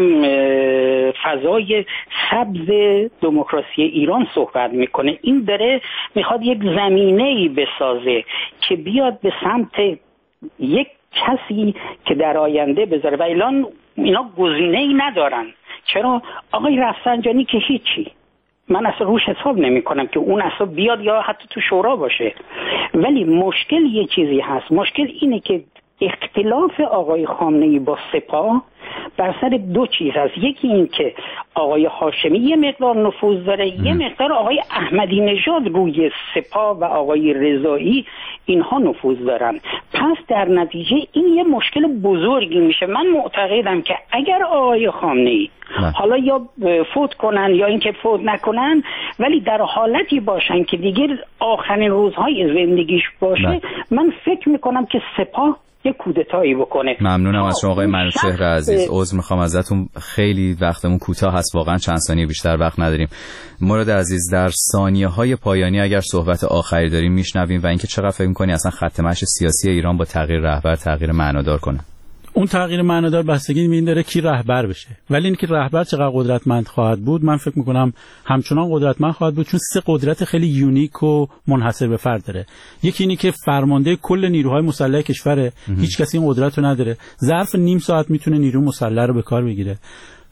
فضای سبز دموکراسی ایران صحبت میکنه. این داره میخواد یک زمینه‌ای بسازه که بیاد به سمت یک کسی که در آینده بذاره و اینا گزینه‌ای ندارن. چرا؟ آقای رفسنجانی که هیچی، من اصلا روش حساب نمی کنم که اون اصلا بیاد یا حتی تو شورا باشه. ولی مشکل یه چیزی هست، مشکل اینه که اختلاف آقای خامنه‌ای با سپاه بر سر دو چیز هست. یکی این که آقای هاشمی یه مقدار نفوذ داره، یه مقدار آقای احمدی نژاد روی سپاه و آقای رضایی اینها نفوذ دارن. پس در نتیجه این یه مشکل بزرگی میشه. من معتقدم که اگر آقای خامنه‌ای حالا یا فوت کنن یا اینکه فوت نکنن، ولی در حالتی باشن که دیگه آخرین روزهای زندگیش باشه، من فکر میکنم که سپاه یه کودتایی بکنه. ممنونم از شما آقای منوچهر عزیز. عذر میخوام ازتون، خیلی وقتمون کوتاه هست، واقعا چند ثانیه بیشتر وقت نداریم. مراد عزیز، در ثانیه‌های پایانی اگر صحبت آخری داریم میشنویم و اینکه چقدر فکر می‌کنی اصلا خط مشی سیاسی ایران با تغییر رهبر تغییر معنادار کنه؟ اون تغییر معنادار بستگی این داره کی رهبر بشه، ولی اینکه رهبر چقدر قدرتمند خواهد بود من فکر میکنم همچنان قدرتمند خواهد بود، چون سه قدرت خیلی یونیک و منحصر به فرد داره. یکی اینی که فرمانده کل نیروهای مسلح کشوره، هیچ کسی این قدرت رو نداره، ظرف نیم ساعت میتونه نیرو مسلح رو به کار بگیره.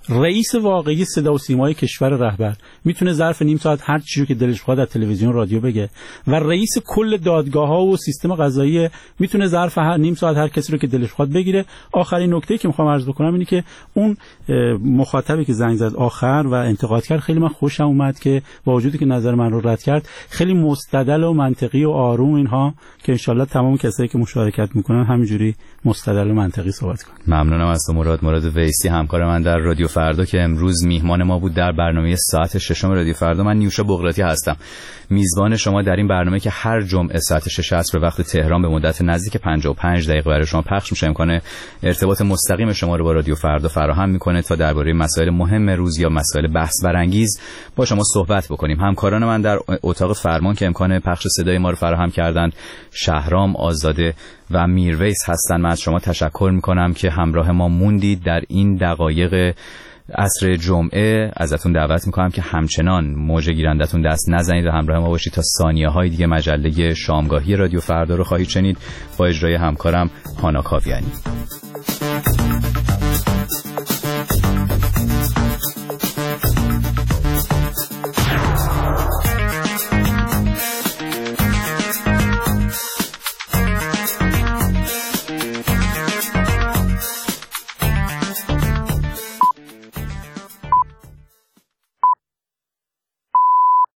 رئیس واقعی صدا و سیمای کشور رهبر میتونه ظرف نیم ساعت هر چیزی که دلش بخواد از تلویزیون رادیو بگه و رئیس کل دادگاه‌ها و سیستم قضایی میتونه ظرف نیم ساعت هر کسی رو که دلش بخواد بگیره. آخرین نکته‌ای که میخوام عرض بکنم اینه که اون مخاطبی که زنگ زد آخر و انتقاد کرد خیلی من خوشم اومد که با وجودی که نظر من رو رد کرد خیلی مستدل و منطقی و آروم اینها که انشالله تمام کسایی که مشارکت میکنن همینجوری مستدل و منطقی صحبت کنن. ممنونم از مراد ویسی همکار من در رادیو فردا که امروز میهمان ما بود در برنامه ساعت 6 رادیو فردا. من نیوشا بغراتی هستم، میزبان شما در این برنامه که هر جمعه ساعت 6 عصر به وقت تهران به مدت نزدیک 55 دقیقه برای شما پخش میشه. امکان ارتباط مستقیم شما رو با رادیو فردا فراهم میکنه تا درباره مسائل مهم روز یا مسائل بحث برانگیز با شما صحبت بکنیم. همکاران من در اتاق فرمان که امکان پخش صدای ما رو فراهم کردند شهرام آزاده و میرویس هستن. من از شما تشکر میکنم که همراه ما موندید در این دقایق عصر جمعه. ازتون دعوت میکنم که همچنان موج گیرندتون دست نزنید و همراه ما باشید تا ثانیه های دیگه مجله شامگاهی رادیو فردا رو خواهید شنید با اجرای همکارم هانا کاویانی.